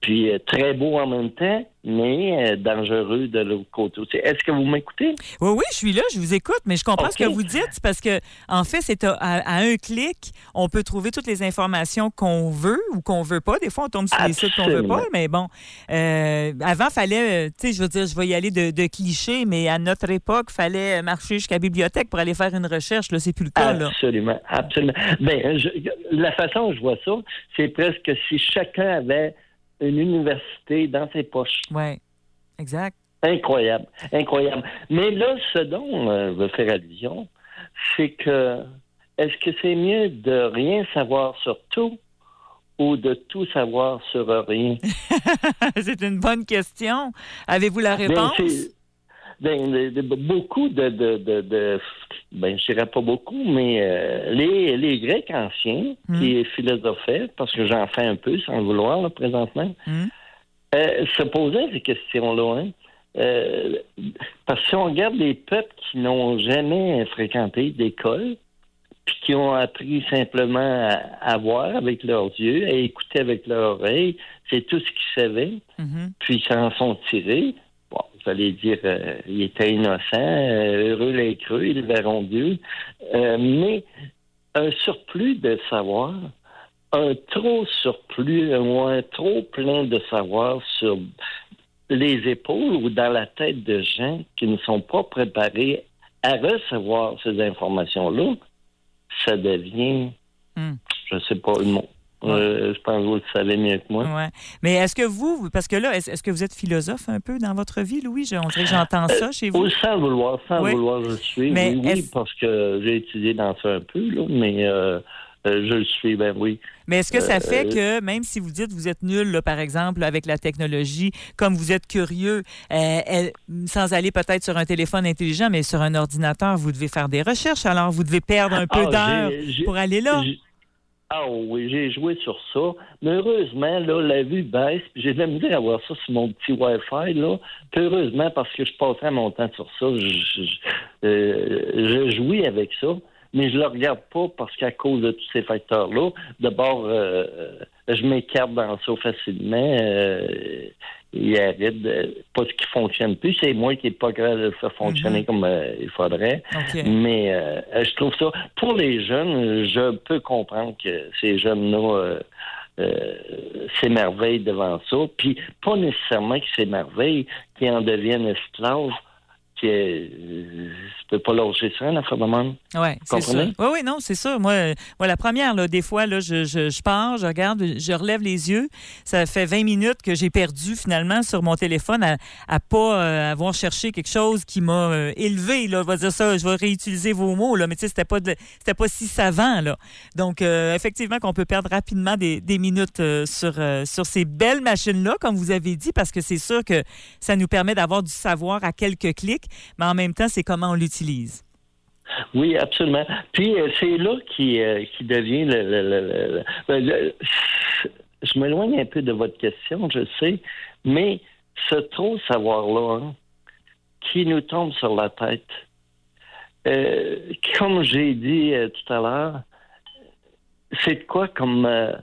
Puis euh, très beau en même temps, mais euh, dangereux de l'autre côté aussi. Est-ce que vous m'écoutez? Oui, oui, je suis là, je vous écoute, mais je comprends Okay. ce que vous dites parce que, en fait, c'est à, à un clic, on peut trouver toutes les informations qu'on veut ou qu'on veut pas. Des fois, on tombe sur des sites qu'on veut pas, mais bon. Euh, avant, fallait, tu sais, je veux dire, je vais y aller de, de clichés, mais à notre époque, fallait marcher jusqu'à la bibliothèque pour aller faire une recherche. Là, c'est plus le cas, là. Absolument, absolument. Ben, je, la façon dont je vois ça, c'est presque si chacun avait une université dans ses poches. Oui, exact. Incroyable, incroyable. Mais là, ce dont euh, je veux faire allusion, c'est que est-ce que c'est mieux de rien savoir sur tout ou de tout savoir sur rien? C'est une bonne question. Avez-vous la Ben, réponse? c'est- ben, de- de- beaucoup de, de, de, de- ben, je dirais pas beaucoup, mais euh, les, les Grecs anciens qui philosophaient, parce que j'en fais un peu sans le vouloir là, présentement, euh, se posaient ces questions-là. Hein. Euh, parce que si on regarde les peuples qui n'ont jamais fréquenté d'école, puis qui ont appris simplement à, à voir avec leurs yeux, à écouter avec leurs oreilles, c'est tout ce qu'ils savaient, puis ils s'en sont tirés. Bon, vous allez dire, euh, ils étaient innocents, euh, heureux les creux, ils verront Dieu. Euh, mais un surplus de savoir, un trop surplus, ou un trop plein de savoir sur les épaules ou dans la tête de gens qui ne sont pas préparés à recevoir ces informations-là, ça devient, je sais pas le mot. Euh, je pense que vous le savez mieux que moi. Ouais. Mais est-ce que vous, parce que là, est-ce, est-ce que vous êtes philosophe un peu dans votre vie, Louis? Je- on dirait que j'entends ça chez vous. Euh, sans le vouloir, sans Oui. le vouloir, je le suis. Mais oui, oui, est-ce- parce que j'ai étudié dans ça un peu, là, mais euh, euh, je le suis, ben oui. Mais est-ce que ça Euh, fait que, même si vous dites que vous êtes nul, là, par exemple, avec la technologie, comme vous êtes curieux, euh, elle- sans aller peut-être sur un téléphone intelligent, mais sur un ordinateur, vous devez faire des recherches, alors vous devez perdre un peu Ah, d'heures j'ai- j'ai- pour aller là? j'ai- Ah oui, j'ai joué sur ça. Mais heureusement, là, la vue baisse. Puis j'ai de la misère à voir ça sur mon petit Wi-Fi, là. Puis heureusement, parce que je passerais mon temps sur ça, je, je, euh, je jouis avec ça. Mais je le regarde pas parce qu'à cause de tous ces facteurs-là, d'abord, euh, je m'écarte dans ça facilement. Euh, il arrête de- pas ce qui fonctionne plus. C'est moi qui n'ai pas capable de le faire fonctionner Mm-hmm. comme euh, il faudrait. OK. Mais euh, je trouve ça, pour les jeunes, je peux comprendre que ces jeunes-là euh, euh, s'émerveillent devant ça. Puis pas nécessairement qu'ils s'émerveillent, qu'ils en deviennent esclaves. Que, euh, je peux pas lâcher ça, la fois de même. Oui, c'est sûr. Comprenez? Oui, oui, non, c'est sûr. Moi, euh, moi, la première, là, des fois, là, je, je, je pars, je regarde, je relève les yeux. Ça fait vingt minutes que j'ai perdu, finalement, sur mon téléphone à, à pas euh, avoir cherché quelque chose qui m'a euh, élevé, là. Je vais dire ça, je vais réutiliser vos mots, là, mais tu sais, c'était pas, de- c'était pas si savant, là. Donc, euh, effectivement, qu'on peut perdre rapidement des, des minutes euh, sur, euh, sur ces belles machines-là, comme vous avez dit, parce que c'est sûr que ça nous permet d'avoir du savoir à quelques clics, mais en même temps, c'est comment on l'utilise. Oui, absolument. Puis euh, c'est là qui, euh, qui devient le, le, le, le- le- le- je m'éloigne un peu de votre question, je sais, mais ce trop savoir-là, hein, qui nous tombe sur la tête, euh, comme j'ai dit euh, tout à l'heure, c'est de quoi comme euh,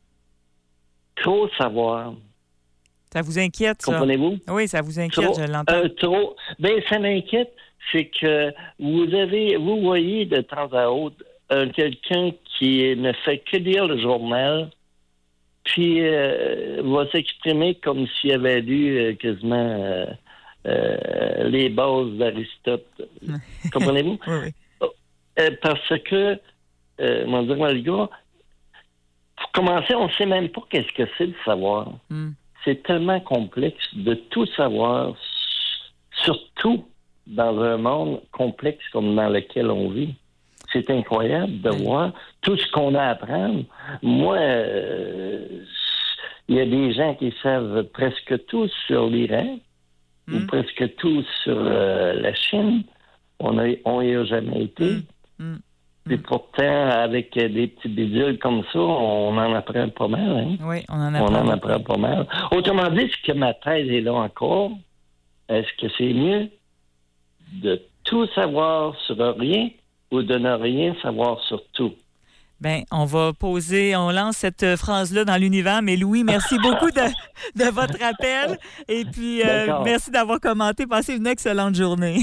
trop savoir. Ça vous inquiète, ça? Comprenez-vous? Oui, ça vous inquiète, Trop, je l'entends. euh, trop. Ben, ça m'inquiète, c'est que vous avez, vous voyez de temps à autre euh, quelqu'un qui ne fait que lire le journal, puis euh, va s'exprimer comme s'il avait lu euh, quasiment euh, euh, les bases d'Aristote. Comprenez-vous? Oui, oui. Euh, parce que, euh, mon dire, le gars, pour commencer, on ne sait même pas qu'est-ce que c'est le savoir. Mm. C'est tellement complexe de tout savoir, surtout dans un monde complexe comme dans lequel on vit. C'est incroyable de voir tout ce qu'on a à apprendre. Moi, euh, il y a des gens qui savent presque tout sur l'Iran ou presque tout sur euh, la Chine. On n'y on y a jamais été. Mm. Et pourtant, avec des petits bidules comme ça, on en apprend pas mal. Hein? Oui, on en On apprend. en apprend pas mal. Autrement dit, est-ce que ma thèse est là encore? Est-ce que c'est mieux de tout savoir sur rien ou de ne rien savoir sur tout? Bien, on va poser, on lance cette phrase-là dans l'univers. Mais Louis, merci beaucoup de, de votre appel. Et puis, euh, merci d'avoir commenté. Passez une excellente journée.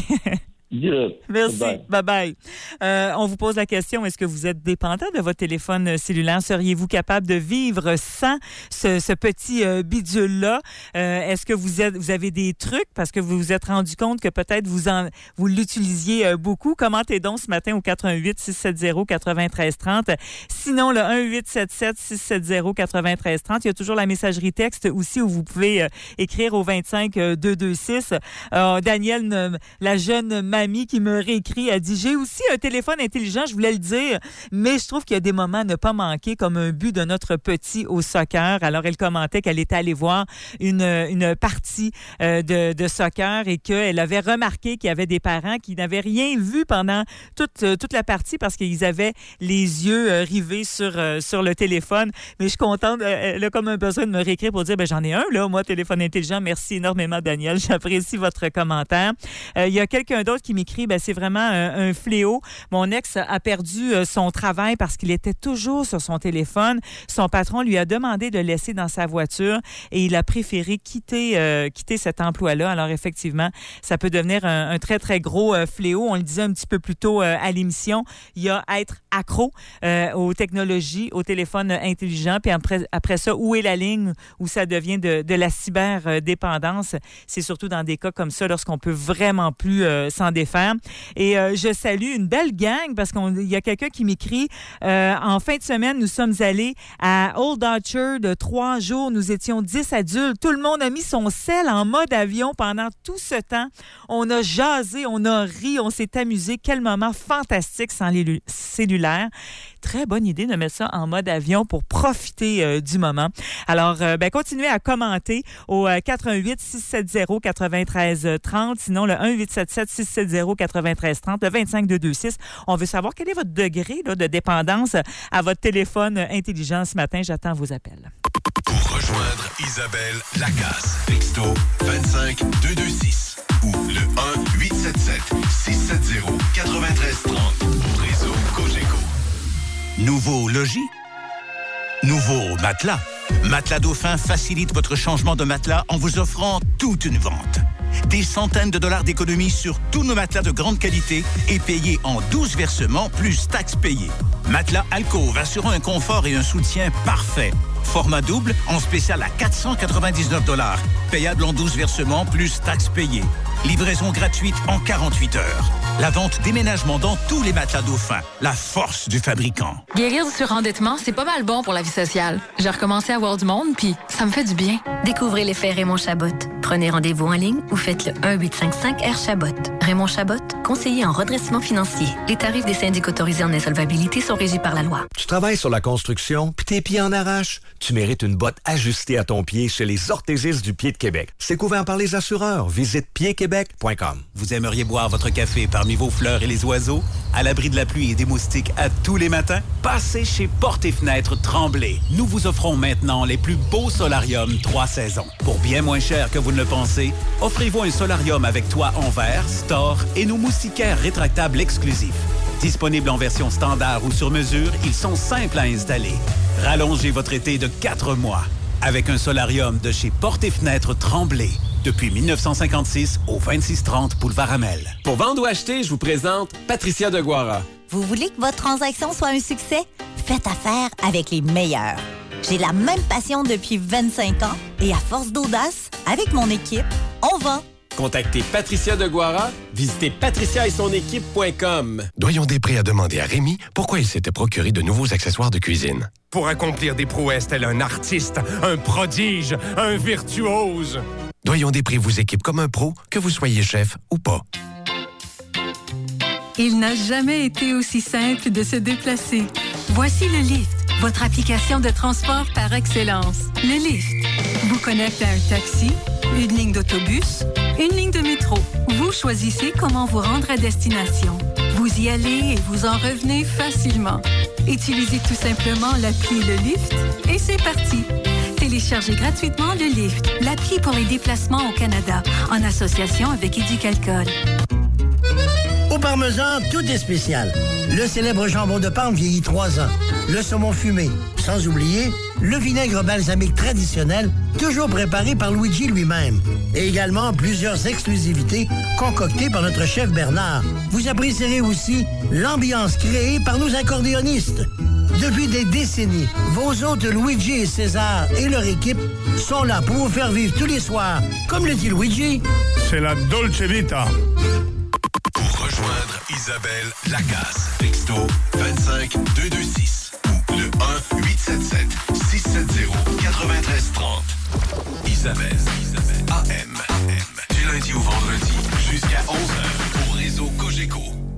Good. Merci. Bye. Bye-bye. Euh, on vous pose la question, est-ce que vous êtes dépendant de votre téléphone cellulaire? Seriez-vous capable de vivre sans ce, ce petit euh, bidule-là? Euh, est-ce que vous, êtes, vous avez des trucs parce que vous vous êtes rendu compte que peut-être vous, en, vous l'utilisiez euh, beaucoup? Commentez donc ce matin au quatre un huit, six sept zéro, neuf trois trois zéro. Sinon, le un huit sept sept, six sept zéro, neuf trois trois zéro. Il y a toujours la messagerie texte aussi où vous pouvez euh, écrire au vingt-cinq deux deux six. Euh, Daniel, la jeune mamie qui me réécrit, a dit « J'ai aussi un téléphone intelligent, je voulais le dire, mais je trouve qu'il y a des moments à ne pas manquer, comme un but de notre petit au soccer. » Alors, elle commentait qu'elle était allée voir une, une partie euh, de, de soccer et qu'elle avait remarqué qu'il y avait des parents qui n'avaient rien vu pendant toute, toute la partie parce qu'ils avaient les yeux euh, rivés sur, euh, sur le téléphone. Mais je suis contente, euh, elle a comme un besoin de me réécrire pour dire ben, « J'en ai un, là, moi, téléphone intelligent. » Merci énormément, Daniel. J'apprécie votre commentaire. Euh, il y a quelqu'un d'autre qui m'écrit, ben, c'est vraiment un, un fléau. Mon ex a perdu euh, son travail parce qu'il était toujours sur son téléphone. Son patron lui a demandé de le laisser dans sa voiture et il a préféré quitter, euh, quitter cet emploi-là. Alors, effectivement, ça peut devenir un, un très, très gros euh, fléau. On le disait un petit peu plus tôt euh, à l'émission. Il y a être accro euh, aux technologies, aux téléphones intelligents. Puis après, après ça, où est la ligne où ça devient de, de la cyberdépendance? C'est surtout dans des cas comme ça, lorsqu'on peut vraiment plus euh, s'en défendre. Et euh, je salue une belle gang parce qu'il y a quelqu'un qui m'écrit euh, en fin de semaine, nous sommes allés à Old Orchard de trois jours. Nous étions dix adultes. Tout le monde a mis son sel en mode avion pendant tout ce temps. On a jasé, on a ri, on s'est amusé. Quel moment fantastique sans les cellulaires. Très bonne idée de mettre ça en mode avion pour profiter euh, du moment. Alors, euh, ben, continuez à commenter au euh, quatre un huit, six sept zéro, neuf trois trois zéro. Sinon, le un huit sept sept, six sept zéro, neuf trois trois zéro, le vingt-cinq deux deux six. On veut savoir quel est votre degré là, de dépendance à votre téléphone intelligent ce matin. J'attends vos appels. Pour rejoindre Isabelle Lacasse, texto vingt-cinq deux deux six ou le un huit sept sept, six sept zéro, neuf trois trois zéro au réseau Cogeco. Nouveau logis? Nouveau matelas? Matelas Dauphin facilite votre changement de matelas en vous offrant toute une vente. Des centaines de dollars d'économie sur tous nos matelas de grande qualité et payés en douze versements plus taxes payées. Matelas Alcôve assurant un confort et un soutien parfait. Format double en spécial à quatre cent quatre-vingt-dix-neuf dollars. Payable en douze versements plus taxes payées. Livraison gratuite en quarante-huit heures. La vente déménagement dans tous les matelas Dauphin. La force du fabricant. Guérir du surendettement, c'est pas mal bon pour la vie sociale. J'ai recommencé à voir du monde, puis ça me fait du bien. Découvrez l'effet Raymond Chabot. Prenez rendez-vous en ligne ou faites le un huit cinq cinq R Chabot. Raymond Chabot, conseiller en redressement financier. Les tarifs des syndics autorisés en insolvabilité sont régis par la loi. Tu travailles sur la construction, puis tes pieds en arrachent? Tu mérites une botte ajustée à ton pied chez les orthésistes du pied de Québec. C'est couvert par les assureurs. Visite pied québec point com. Vous aimeriez boire votre café parmi vos fleurs et les oiseaux, à l'abri de la pluie et des moustiques à tous les matins? Passez chez Portes et Fenêtres Tremblay. Nous vous offrons maintenant les plus beaux solariums trois saisons. Pour bien moins cher que vous ne le pensez, offrez-vous un solarium avec toit en verre, store et nos moustiquaires rétractables exclusifs. Disponibles en version standard ou sur mesure, ils sont simples à installer. Rallongez votre été de quatre mois avec un solarium de chez Portes et Fenêtres Tremblay. Depuis mille neuf cent cinquante-six au vingt-six trente Boulevard Amel. Pour vendre ou acheter, je vous présente Patricia Deguara. Vous voulez que votre transaction soit un succès? Faites affaire avec les meilleurs. J'ai la même passion depuis vingt-cinq ans et à force d'audace, avec mon équipe, on vend. Contactez Patricia Deguara, visitez patricia et son équipe point com. Doyon Després a demandé à Rémi pourquoi il s'était procuré de nouveaux accessoires de cuisine. Pour accomplir des prouesses tel un artiste, un prodige, un virtuose. Doyon Després vous équipe comme un pro, que vous soyez chef ou pas. Il n'a jamais été aussi simple de se déplacer. Voici le Lyft, votre application de transport par excellence. Le Lyft vous connecte à un taxi, une ligne d'autobus, une ligne de métro. Vous choisissez comment vous rendre à destination. Vous y allez et vous en revenez facilement. Utilisez tout simplement l'appli Le Lyft et c'est parti. Téléchargez gratuitement Le Lyft, l'appli pour les déplacements au Canada, en association avec Éducalcool. Au parmesan, tout est spécial. Le célèbre jambon de Parme vieillit trois ans. Le saumon fumé, sans oublier le vinaigre balsamique traditionnel, toujours préparé par Luigi lui-même. Et également plusieurs exclusivités concoctées par notre chef Bernard. Vous apprécierez aussi l'ambiance créée par nos accordéonistes. Depuis des décennies, vos hôtes Luigi et César et leur équipe sont là pour vous faire vivre tous les soirs. Comme le dit Luigi, c'est la Dolce Vita. Pour rejoindre Isabelle Lacasse, texto vingt-cinq deux deux six ou le un huit sept sept six sept zéro neuf trois trois zéro. Isabelle, Isabelle, A M, du lundi au vendredi jusqu'à onze heures au réseau Cogeco.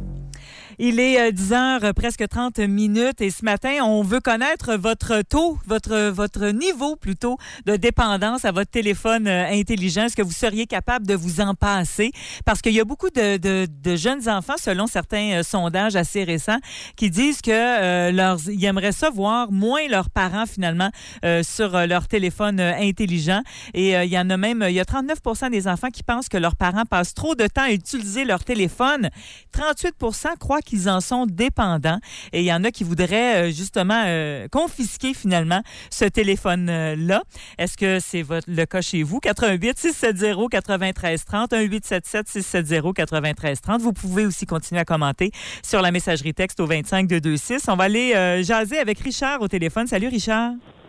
Il est euh, dix heures, presque trente minutes, et ce matin, on veut connaître votre taux, votre votre niveau plutôt de dépendance à votre téléphone euh, intelligent. Est-ce que vous seriez capable de vous en passer? Parce qu'il y a beaucoup de, de, de jeunes enfants, selon certains euh, sondages assez récents, qui disent que euh, leurs, ils aimeraient ça voir moins leurs parents finalement euh, sur euh, leur téléphone euh, intelligent. Et euh, il y en a même, il y a trente-neuf pour cent des enfants qui pensent que leurs parents passent trop de temps à utiliser leur téléphone. trente-huit pour cent croient qu'ils en sont dépendants. Et il y en a qui voudraient euh, justement euh, confisquer finalement ce téléphone-là. Est-ce que c'est votre, le cas chez vous? quatre un huit six sept zéro neuf trois trois zéro, un huit sept sept six sept zéro neuf trois trois zéro. Vous pouvez aussi continuer à commenter sur la messagerie texte au vingt-cinq deux deux six. On va aller euh, jaser avec Richard au téléphone. Salut Richard.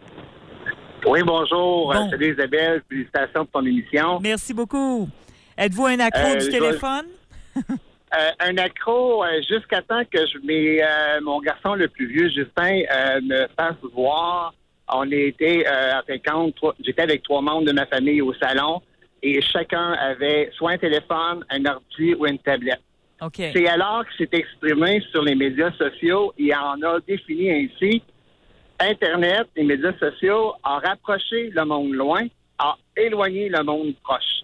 Oui, bonjour. Bon. Salut Isabelle. Félicitations pour ton émission. Merci beaucoup. Êtes-vous un accro Euh, du je- téléphone? Euh, un accro euh, jusqu'à temps que je, mes, euh, mon garçon le plus vieux, Justin, euh, me fasse voir. On était, euh, en fin de compte, trois- j'étais avec trois membres de ma famille au salon et chacun avait soit un téléphone, un ordi ou une tablette. OK. C'est alors qu'il s'est exprimé sur les médias sociaux et en a défini ainsi: Internet, les médias sociaux, a rapproché le monde loin, a éloigné le monde proche.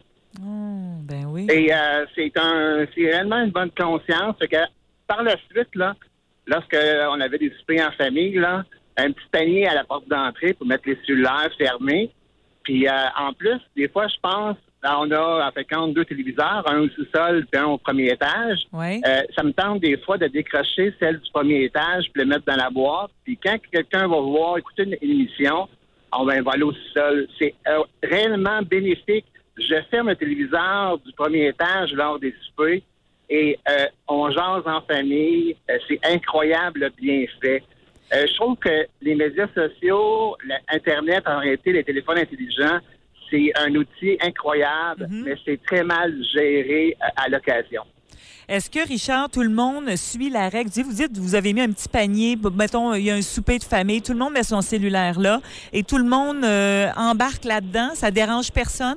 Oh, ben oui. Et euh, c'est un, c'est réellement une bonne conscience. Fait que par la suite, là, lorsque on avait des soupers en famille, là, un petit panier à la porte d'entrée pour mettre les cellulaires fermés. Puis euh, en plus, des fois, je pense, là, on a en fait compte deux téléviseurs, un au sous-sol puis un au premier étage. Ouais. Euh, ça me tente des fois de décrocher celle du premier étage puis le mettre dans la boîte. Puis quand quelqu'un va voir écouter une, une émission, on va aller au sous-sol. C'est euh, réellement bénéfique. Je ferme le téléviseur du premier étage lors des soupers et euh, on jase en famille. Euh, c'est incroyable le bienfait. Euh, je trouve que les médias sociaux, l'Internet, en réalité, les téléphones intelligents, c'est un outil incroyable, Mm-hmm. mais c'est très mal géré à, à l'occasion. Est-ce que, Richard, tout le monde suit la règle? Vous dites, vous avez mis un petit panier, mettons, il y a un souper de famille, tout le monde met son cellulaire là et tout le monde euh, embarque là-dedans. Ça dérange personne?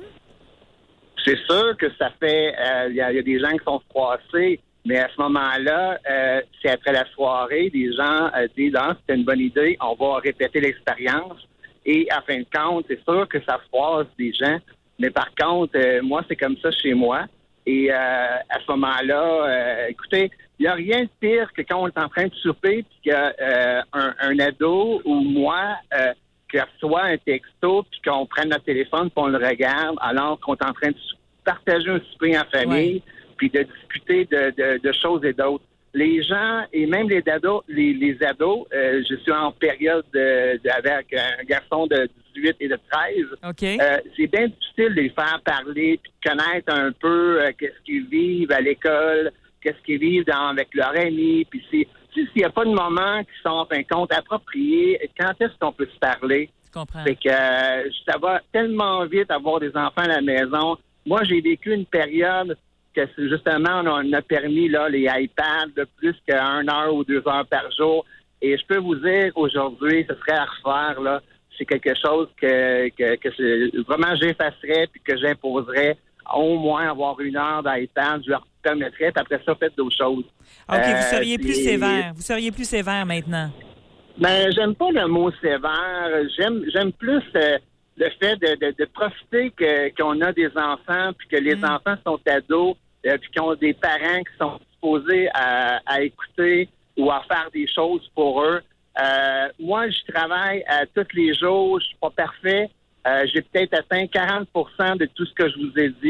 C'est sûr que ça fait... Il euh, y, y a des gens qui sont froissés, mais à ce moment-là, euh, c'est après la soirée, des gens euh, disent « Ah, c'était une bonne idée, on va répéter l'expérience. » Et à fin de compte, c'est sûr que ça froisse des gens, mais par contre, euh, moi, c'est comme ça chez moi. Et euh, à ce moment-là, euh, écoutez, il n'y a rien de pire que quand on est en train de souper puis qu'un euh, un ado ou moi... Euh, qui reçoit un texto puis qu'on prenne notre téléphone puis on le regarde alors qu'on est en train de partager un souper en famille puis de discuter de, de, de choses et d'autres. Les gens et même les ados, les, les ados, euh, je suis en période de, de, avec un garçon de dix-huit et de treize. Okay. Euh, c'est bien difficile de les faire parler puis de connaître un peu euh, qu'est-ce qu'ils vivent à l'école, qu'est-ce qu'ils vivent dans, avec leurs amis. Puis c'est s'il n'y a pas de moments qui sont, en fin de compte, appropriés, quand est-ce qu'on peut se parler? Je comprends. Fait que euh, ça va tellement vite avoir des enfants à la maison. Moi, j'ai vécu une période que c'est justement, on a permis là, les iPads de plus qu'une heure ou deux heures par jour. Et je peux vous dire, aujourd'hui, ce serait à refaire, là. C'est quelque chose que, que, que c'est, vraiment j'effacerais puis que j'imposerais au moins avoir une heure d'iPad. Je leur permettrais, puis après ça, faites d'autres choses. OK, Euh, vous seriez plus c'est- sévère. Vous seriez plus sévère maintenant. Ben, j'aime pas le mot sévère. J'aime, j'aime plus euh, le fait de, de, de profiter que, qu'on a des enfants, puis que les enfants sont ados, euh, puis qu'ils ont des parents qui sont disposés à, à écouter ou à faire des choses pour eux. Euh, moi, je travaille à tous les jours. Je suis pas parfait. Euh, j'ai peut-être atteint quarante pour cent de tout ce que je vous ai dit.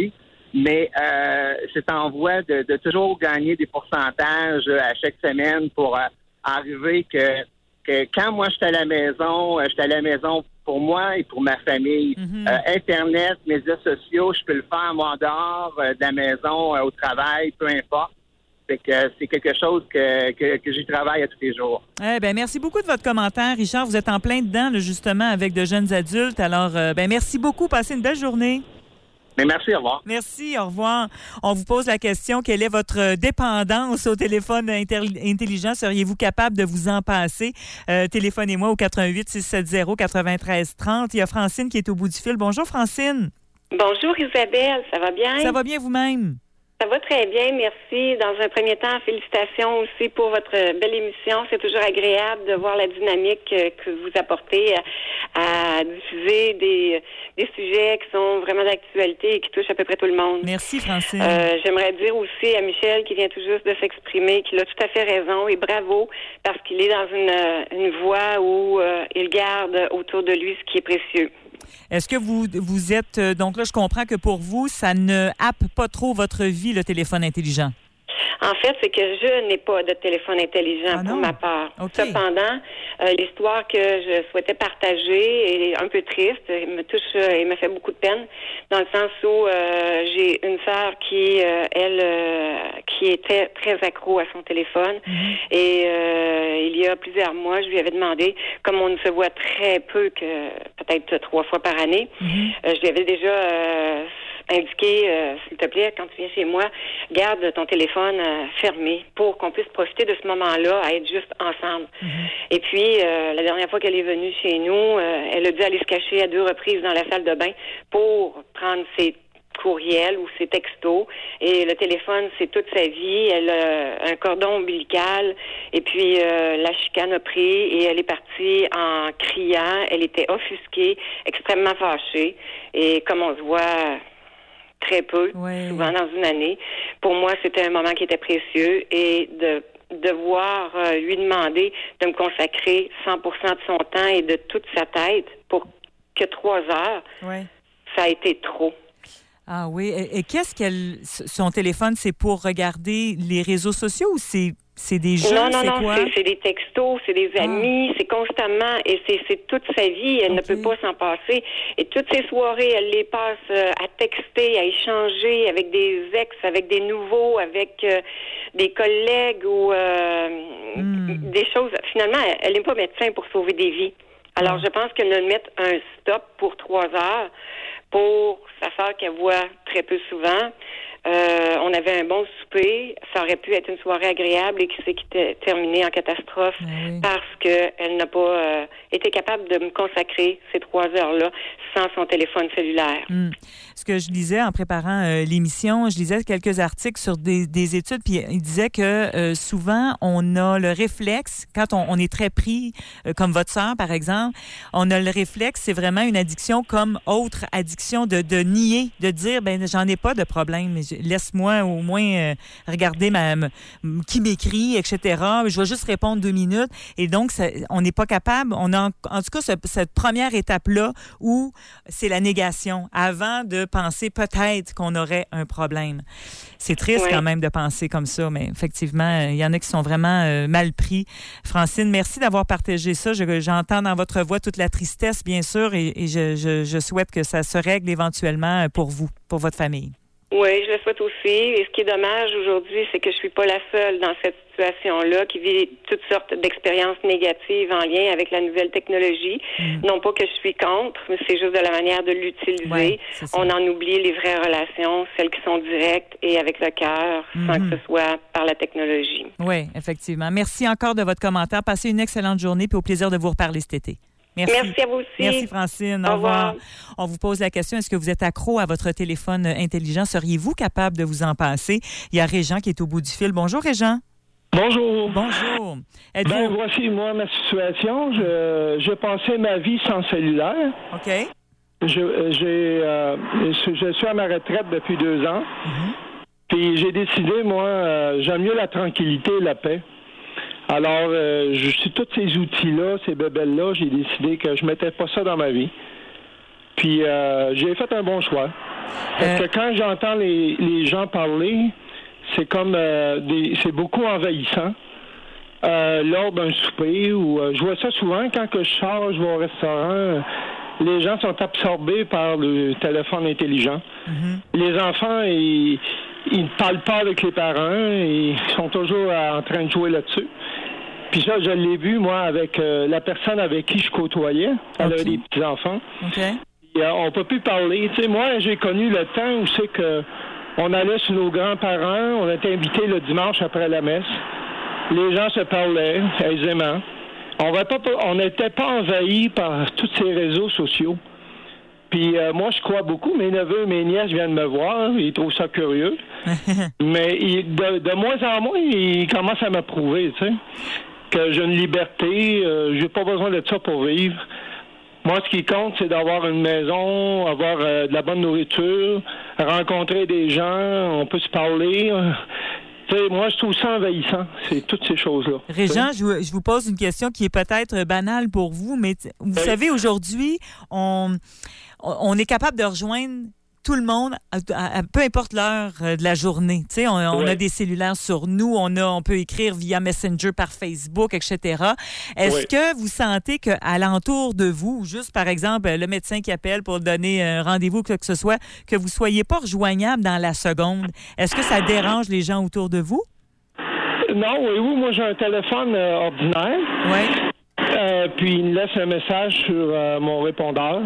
mais euh, c'est en voie de, de toujours gagner des pourcentages à chaque semaine pour euh, arriver que, que quand moi j'étais à la maison, j'étais à la maison pour moi et pour ma famille. Mm-hmm. Euh, Internet, médias sociaux, je peux le faire moi en dehors euh, de la maison, euh, au travail, peu importe. Fait que euh, c'est quelque chose que, que, que j'y travaille à tous les jours. Eh ben, merci beaucoup de votre commentaire, Richard. Vous êtes en plein dedans, là, justement, avec de jeunes adultes. Alors, euh, ben, merci beaucoup. Passez une belle journée. Mais merci, au revoir. Merci, au revoir. On vous pose la question, quelle est votre dépendance au téléphone inter- intelligent? Seriez-vous capable de vous en passer? Euh, téléphonez-moi au quatre un huit, six sept zéro, neuf trois trois zéro. Il y a Francine qui est au bout du fil. Bonjour, Francine. Bonjour, Isabelle. Ça va bien? Ça va bien vous-même? Ça va très bien, merci. Dans un premier temps, félicitations aussi pour votre belle émission. C'est toujours agréable de voir la dynamique que vous apportez à, à diffuser des, des sujets qui sont vraiment d'actualité et qui touchent à peu près tout le monde. Merci, Francine. Euh, j'aimerais dire aussi à Michel, qui vient tout juste de s'exprimer, qu'il a tout à fait raison et bravo, parce qu'il est dans une, une voie où euh, il garde autour de lui ce qui est précieux. Est-ce que vous vous êtes... Donc là, je comprends que pour vous, ça ne happe pas trop votre vie, le téléphone intelligent. En fait, c'est que je n'ai pas de téléphone intelligent ah pour ma part. Okay. Cependant, euh, l'histoire que je souhaitais partager est un peu triste. Elle me touche et me fait beaucoup de peine, dans le sens où euh, j'ai une sœur qui, euh, elle, euh, qui était très accro à son téléphone. Mm-hmm. Et euh, il y a plusieurs mois, je lui avais demandé, comme on ne se voit très peu, que peut-être trois fois par année, mm-hmm. euh, je lui avais déjà... Euh, indiquer, euh, s'il te plaît, quand tu viens chez moi, garde ton téléphone euh, fermé pour qu'on puisse profiter de ce moment-là à être juste ensemble. Mm-hmm. Et puis, euh, la dernière fois qu'elle est venue chez nous, euh, elle a dû aller se cacher à deux reprises dans la salle de bain pour prendre ses courriels ou ses textos. Et le téléphone, c'est toute sa vie. Elle a un cordon ombilical. Et puis, euh, la chicane a pris et elle est partie en criant. Elle était offusquée, extrêmement fâchée. Et comme on se voit... très peu, ouais. souvent dans une année. Pour moi, c'était un moment qui était précieux et de devoir euh, lui demander de me consacrer cent pour cent de son temps et de toute sa tête pour que trois heures, ouais. ça a été trop. Ah oui. Et, et qu'est-ce qu'elle... Son téléphone, c'est pour regarder les réseaux sociaux ou c'est... C'est des jeux, non, non, c'est non, quoi? C'est, c'est des textos, c'est des amis, ah. c'est constamment, et c'est, c'est toute sa vie, elle okay. ne peut pas s'en passer. Et toutes ces soirées, elle les passe euh, à texter, à échanger avec des ex, avec des nouveaux, avec euh, des collègues ou euh, mm. des choses. Finalement, elle n'est pas médecin pour sauver des vies. Alors, ah. je pense qu'elle doit mettre un stop pour trois heures pour sa sœur qu'elle voit très peu souvent. Euh, on avait un bon souper. Ça aurait pu être une soirée agréable et qui s'est terminée en catastrophe oui. parce qu'elle n'a pas euh, été capable de me consacrer ces trois heures-là sans son téléphone cellulaire. Hum. Ce que je lisais en préparant euh, l'émission, je lisais quelques articles sur des, des études, puis il disait que euh, souvent, on a le réflexe, quand on, on est très pris, euh, comme votre sœur, par exemple, on a le réflexe, c'est vraiment une addiction comme autre addiction de, de nier, de dire, ben j'en ai pas de problème, mais je, laisse-moi au moins euh, regarder ma, ma, qui m'écrit, et cetera. Je vais juste répondre deux minutes. Et donc, ça, on n'est pas capable. On a en, en tout cas ce, cette première étape-là où c'est la négation avant de penser peut-être qu'on aurait un problème. C'est triste oui. quand même de penser comme ça, mais effectivement, il y en a qui sont vraiment euh, mal pris. Francine, merci d'avoir partagé ça. Je, j'entends dans votre voix toute la tristesse, bien sûr, et, et je, je, je souhaite que ça se règle éventuellement pour vous, pour votre famille. Oui, je le souhaite aussi. Et ce qui est dommage aujourd'hui, c'est que je suis pas la seule dans cette situation-là qui vit toutes sortes d'expériences négatives en lien avec la nouvelle technologie. Mmh. Non pas que je suis contre, mais c'est juste de la manière de l'utiliser. Ouais, on en oublie les vraies relations, celles qui sont directes et avec le cœur, mmh. sans que ce soit par la technologie. Oui, effectivement. Merci encore de votre commentaire. Passez une excellente journée puis au plaisir de vous reparler cet été. Merci. Merci à vous aussi. Merci, Francine. Au, Au revoir. revoir. On vous pose la question, est-ce que vous êtes accro à votre téléphone intelligent? Seriez-vous capable de vous en passer? Il y a Régent qui est au bout du fil. Bonjour, Régent. Bonjour. Bonjour. Êtes-vous... Ben, voici, moi, ma situation. Je, je passais ma vie sans cellulaire. OK. Je, j'ai, euh, je suis à ma retraite depuis deux ans. Mm-hmm. Puis j'ai décidé, moi, euh, j'aime mieux la tranquillité et la paix. Alors, euh, je suis tous ces outils-là, ces bébelles-là, j'ai décidé que je mettais pas ça dans ma vie. Puis, euh, j'ai fait un bon choix. Parce que quand j'entends les, les gens parler, c'est comme euh, des, c'est beaucoup envahissant. Euh, lors d'un souper, ou euh, je vois ça souvent quand que je sors, je vais au restaurant, euh, les gens sont absorbés par le téléphone intelligent. Mm-hmm. Les enfants, ils ils ne parlent pas avec les parents, ils sont toujours en train de jouer là-dessus. Puis ça, je l'ai vu, moi, avec euh, la personne avec qui je côtoyais. Elle okay. avait des petits-enfants. Okay. Et, euh, on ne peut plus parler. Tu sais, moi, j'ai connu le temps où c'est que on allait chez nos grands-parents, on était invités le dimanche après la messe. Les gens se parlaient aisément. On n'était pas envahis par tous ces réseaux sociaux. Puis euh, moi, je crois beaucoup. Mes neveux, mes nièces viennent me voir. Ils trouvent ça curieux. Mais ils, de, de moins en moins, ils commencent à m'approuver, tu sais, que j'ai une liberté. Euh, j'ai pas besoin de ça pour vivre. Moi, ce qui compte, c'est d'avoir une maison, avoir euh, de la bonne nourriture, rencontrer des gens, on peut se parler. Euh, tu sais, moi, je trouve ça envahissant, c'est toutes ces choses-là. Régent, je vous, je vous pose une question qui est peut-être banale pour vous, mais vous oui. savez, aujourd'hui, on, on est capable de rejoindre tout le monde, à, à, à, peu importe l'heure de la journée. Tu sais, on, on oui. a des cellulaires sur nous, on, a, on peut écrire via Messenger par Facebook, et cetera. Est-ce oui. que vous sentez qu'à l'entour de vous, juste par exemple le médecin qui appelle pour donner un rendez-vous, quoi que ce soit, que vous ne soyez pas rejoignable dans la seconde, est-ce que ça dérange les gens autour de vous? Non, oui, oui. Moi, j'ai un téléphone euh, ordinaire. Oui. Euh, puis, il me laisse un message sur euh, mon répondeur.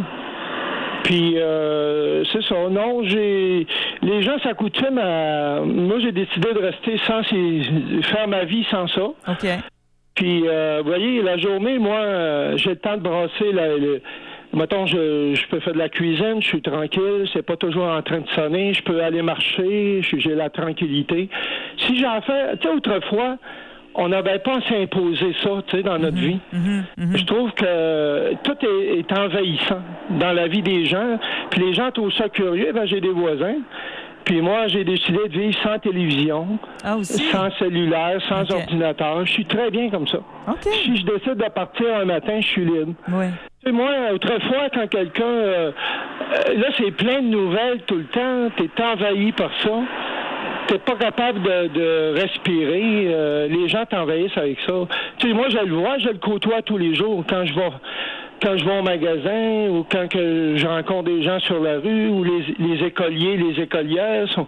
Puis, euh, c'est ça. Non, j'ai... Les gens s'accoutument à... Moi, j'ai décidé de rester sans... faire ma vie sans ça. OK. Puis, euh, vous voyez, la journée, moi, j'ai le temps de brasser la... Le... Mettons, je, je peux faire de la cuisine, je suis tranquille, c'est pas toujours en train de sonner, je peux aller marcher, j'ai la tranquillité. Si j'en fais... Tu sais, autrefois... on n'avait pas à s'imposer ça, tu sais, dans notre mm-hmm, vie. Mm-hmm, mm-hmm. Je trouve que tout est, est envahissant dans la vie des gens. Puis les gens trouvent ça curieux. Ben, j'ai des voisins. Puis moi, j'ai décidé de vivre sans télévision, ah, aussi? sans cellulaire, sans okay. ordinateur. Je suis très bien comme ça. Okay. Si je décide de partir un matin, je suis libre. Oui. Tu sais, moi, autrefois, quand quelqu'un... Euh, euh, là, c'est plein de nouvelles tout le temps. T'es envahi par ça. T'es pas capable de, de respirer. Euh, les gens t'envahissent avec ça. Tu sais, moi, je le vois, je le côtoie tous les jours. Quand je vais, quand je vais au magasin ou quand que je rencontre des gens sur la rue ou les, les écoliers, les écolières, sont,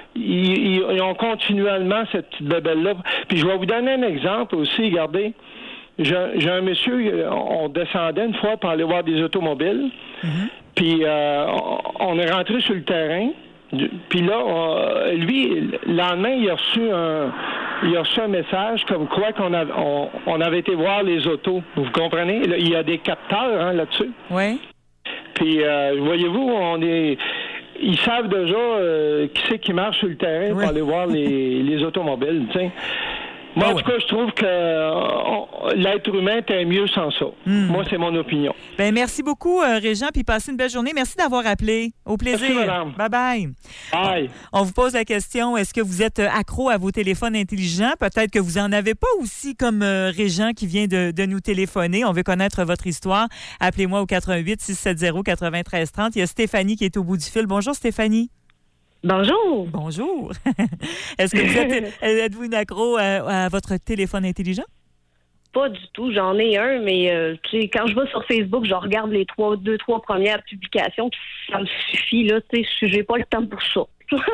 ils, ils, ils ont continuellement cette petite bébelle-là. Puis je vais vous donner un exemple aussi. Regardez, j'ai, j'ai un monsieur, on descendait une fois pour aller voir des automobiles. Mm-hmm. Puis euh, on est rentré sur le terrain. Puis là, on, lui, le lendemain, il a reçu un, il a reçu un message comme quoi qu'on a, on, on avait été voir les autos. Vous comprenez? Il y a des capteurs hein, là-dessus. Oui. Puis, euh, voyez-vous, on est... Ils savent déjà euh, qui c'est qui marche sur le terrain oui. pour aller voir les, les automobiles, tu sais. Moi, en tout cas, je trouve que euh, l'être humain était mieux sans ça. Mm. Moi, c'est mon opinion. Ben merci beaucoup, euh, Régent, puis passez une belle journée. Merci d'avoir appelé. Au plaisir. Merci, madame. Bye-bye. Bye. On, on vous pose la question, est-ce que vous êtes accro à vos téléphones intelligents? Peut-être que vous n'en avez pas aussi, comme euh, Régent qui vient de, de nous téléphoner. On veut connaître votre histoire. Appelez-moi au quatre un huit, six sept zéro, neuf trois trois zéro. Il y a Stéphanie qui est au bout du fil. Bonjour, Stéphanie. Bonjour. Bonjour. Est-ce que vous êtes, êtes-vous une accro à, à votre téléphone intelligent? Pas du tout. J'en ai un, mais euh, tu sais, quand je vais sur Facebook, je regarde les trois, deux, trois premières publications, puis ça me suffit, là. Tu sais, j'ai pas le temps pour ça.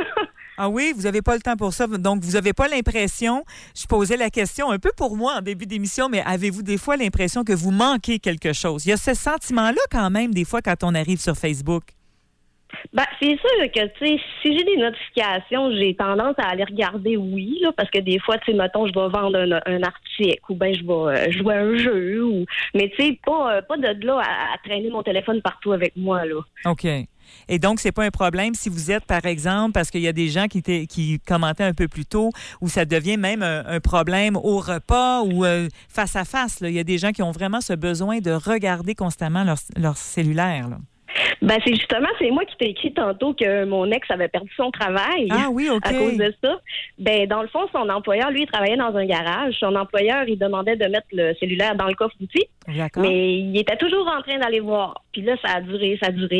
Ah oui, vous n'avez pas le temps pour ça. Donc, vous n'avez pas l'impression, je posais la question un peu pour moi en début d'émission, mais avez-vous des fois l'impression que vous manquez quelque chose? Il y a ce sentiment-là quand même, des fois, quand on arrive sur Facebook. Ben, c'est sûr que, tu sais, si j'ai des notifications, j'ai tendance à aller regarder, oui, là, parce que des fois, tu sais, mettons, je vais vendre un, un article ou bien je vais euh, jouer à un jeu, ou... mais tu sais, pas, euh, pas de là à, à traîner mon téléphone partout avec moi, là. OK. Et donc, c'est pas un problème si vous êtes, par exemple, parce qu'il y a des gens qui, qui commentaient un peu plus tôt, où ça devient même un, un problème au repas ou euh, face à face, là. Il y a des gens qui ont vraiment ce besoin de regarder constamment leur, leur cellulaire, là. Ben c'est justement, c'est moi qui t'ai écrit tantôt que mon ex avait perdu son travail. Ah oui, OK. À cause de ça. Ben dans le fond, son employeur, lui, il travaillait dans un garage. Son employeur, il demandait de mettre le cellulaire dans le coffre-outil. D'accord. Mais il était toujours en train d'aller voir. Puis là, ça a duré, ça a duré.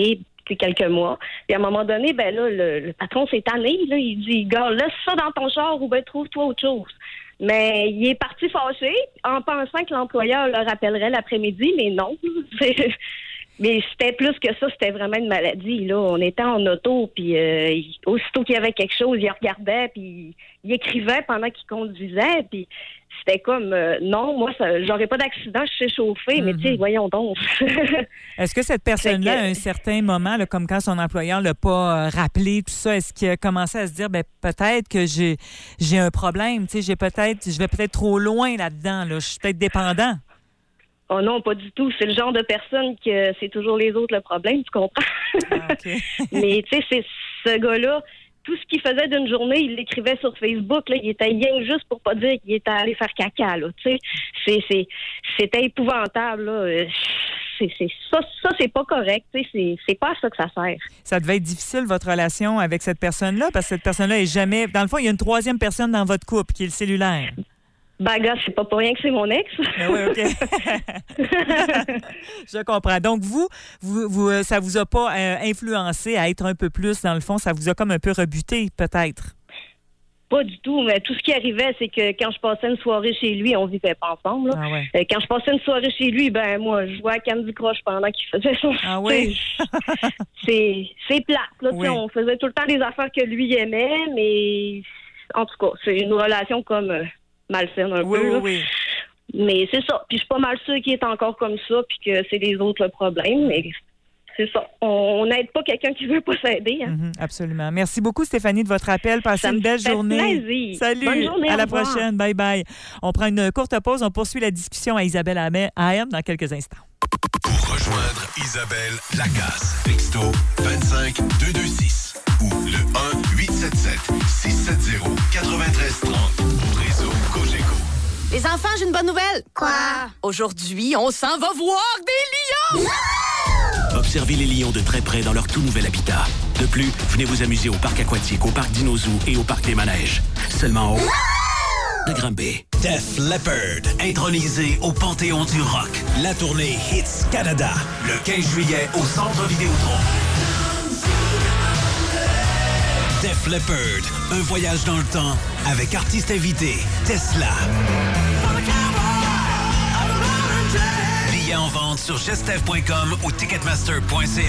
quelques mois. Puis à un moment donné, ben là, le, le patron s'est tanné, là, il dit, gars, laisse ça dans ton char ou ben trouve-toi autre chose. Mais il est parti fâché en pensant que l'employeur le rappellerait l'après-midi, mais non. Mais c'était plus que ça, c'était vraiment une maladie. Là, on était en auto, puis euh, aussitôt qu'il y avait quelque chose, il regardait, puis il écrivait pendant qu'il conduisait, puis c'était comme euh, non, moi, ça, j'aurais pas d'accident, je suis chauffée, mm-hmm. mais tu sais, voyons donc. Est-ce que cette personne-là, que... à un certain moment, là, comme quand son employeur l'a pas euh, rappelé, tout ça, est-ce qu'il a commencé à se dire, ben peut-être que j'ai j'ai un problème, tu sais, j'ai peut-être, je vais peut-être trop loin là-dedans, là, je suis peut-être dépendant. Oh non, pas du tout. C'est le genre de personne que c'est toujours les autres le problème, tu comprends? Ah, okay. Mais tu sais, c'est ce gars-là, tout ce qu'il faisait d'une journée, il l'écrivait sur Facebook. Là, il était rien juste pour pas dire qu'il était allé faire caca. Là, tu sais, c'est, c'est, c'était épouvantable. Là. C'est, c'est, ça, ça, c'est pas correct. Tu sais, c'est, c'est pas à ça que ça sert. Ça devait être difficile, votre relation avec cette personne-là, parce que cette personne-là est jamais... Dans le fond, il y a une troisième personne dans votre couple, qui est le cellulaire. Ben, gars, c'est pas pour rien que c'est mon ex. Ben oui, OK. Je comprends. Donc, vous, vous, vous ça vous a pas euh, influencé à être un peu plus, dans le fond, ça vous a comme un peu rebuté, peut-être? Pas du tout, mais tout ce qui arrivait, c'est que quand je passais une soirée chez lui, on vivait pas ensemble. Là. Ah ouais. euh, quand je passais une soirée chez lui, ben moi, je jouais à Candy Crush pendant qu'il faisait son... Ah oui? c'est, c'est plate. Là, oui. On faisait tout le temps des affaires que lui aimait, mais en tout cas, c'est une relation comme... Euh, malsaine un oui, peu. Oui, oui. Mais c'est ça. Puis je suis pas mal sûre qu'il est encore comme ça, puis que c'est les autres le problème. Mais c'est ça. On n'aide pas quelqu'un qui veut pas s'aider. Hein. Mm-hmm, absolument. Merci beaucoup, Stéphanie, de votre appel. Passez ça une belle journée. Plaisir. Salut. Bonne journée. À la revoir. prochaine. Bye bye. On prend une courte pause. On poursuit la discussion à Isabelle Ahmed dans quelques instants. Pour rejoindre Isabelle Lacasse, texto vingt-cinq deux deux six ou le un huit sept sept six sept zéro neuf trois trois zéro au réseau Cogeco. Les enfants, j'ai une bonne nouvelle. Quoi? Aujourd'hui, on s'en va voir des lions! Observez les lions de très près dans leur tout nouvel habitat. De plus, venez vous amuser au parc aquatique, au parc Dino-Zoo et au parc des manèges. Seulement au... de Granby. Def Leppard, intronisé au Panthéon du rock. La tournée Hits Canada, le quinze juillet au Centre Vidéotron. Def Leppard, un voyage dans le temps avec artistes invités, Tesla. Billets en vente sur gestev point com ou ticketmaster point c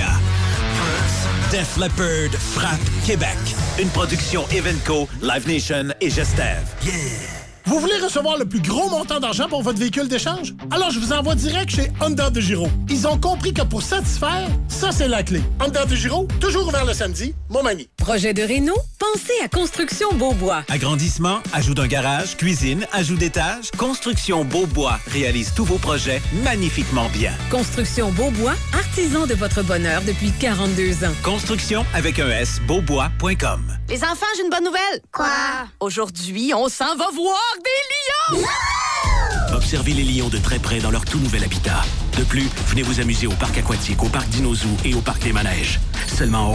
a. Def Leppard frappe Québec. Une production Evenco, Live Nation et Gestev. Yeah! Vous voulez recevoir le plus gros montant d'argent pour votre véhicule d'échange? Alors, je vous envoie direct chez Honda de Giro. Ils ont compris que pour satisfaire, ça, c'est la clé. Honda de Giro, toujours ouvert le samedi, Montmagny. Projet de réno? Pensez à Construction Beaubois. Agrandissement, ajout d'un garage, cuisine, ajout d'étage. Construction Beaubois réalise tous vos projets magnifiquement bien. Construction Beaubois, artisan de votre bonheur depuis quarante-deux ans. Construction avec un S, beaubois point com. Les enfants, j'ai une bonne nouvelle. Quoi? Aujourd'hui, on s'en va voir des lions! Observez les lions de très près dans leur tout nouvel habitat. De plus, venez vous amuser au parc aquatique, au parc Dino-Zoo et au parc des manèges. Seulement au...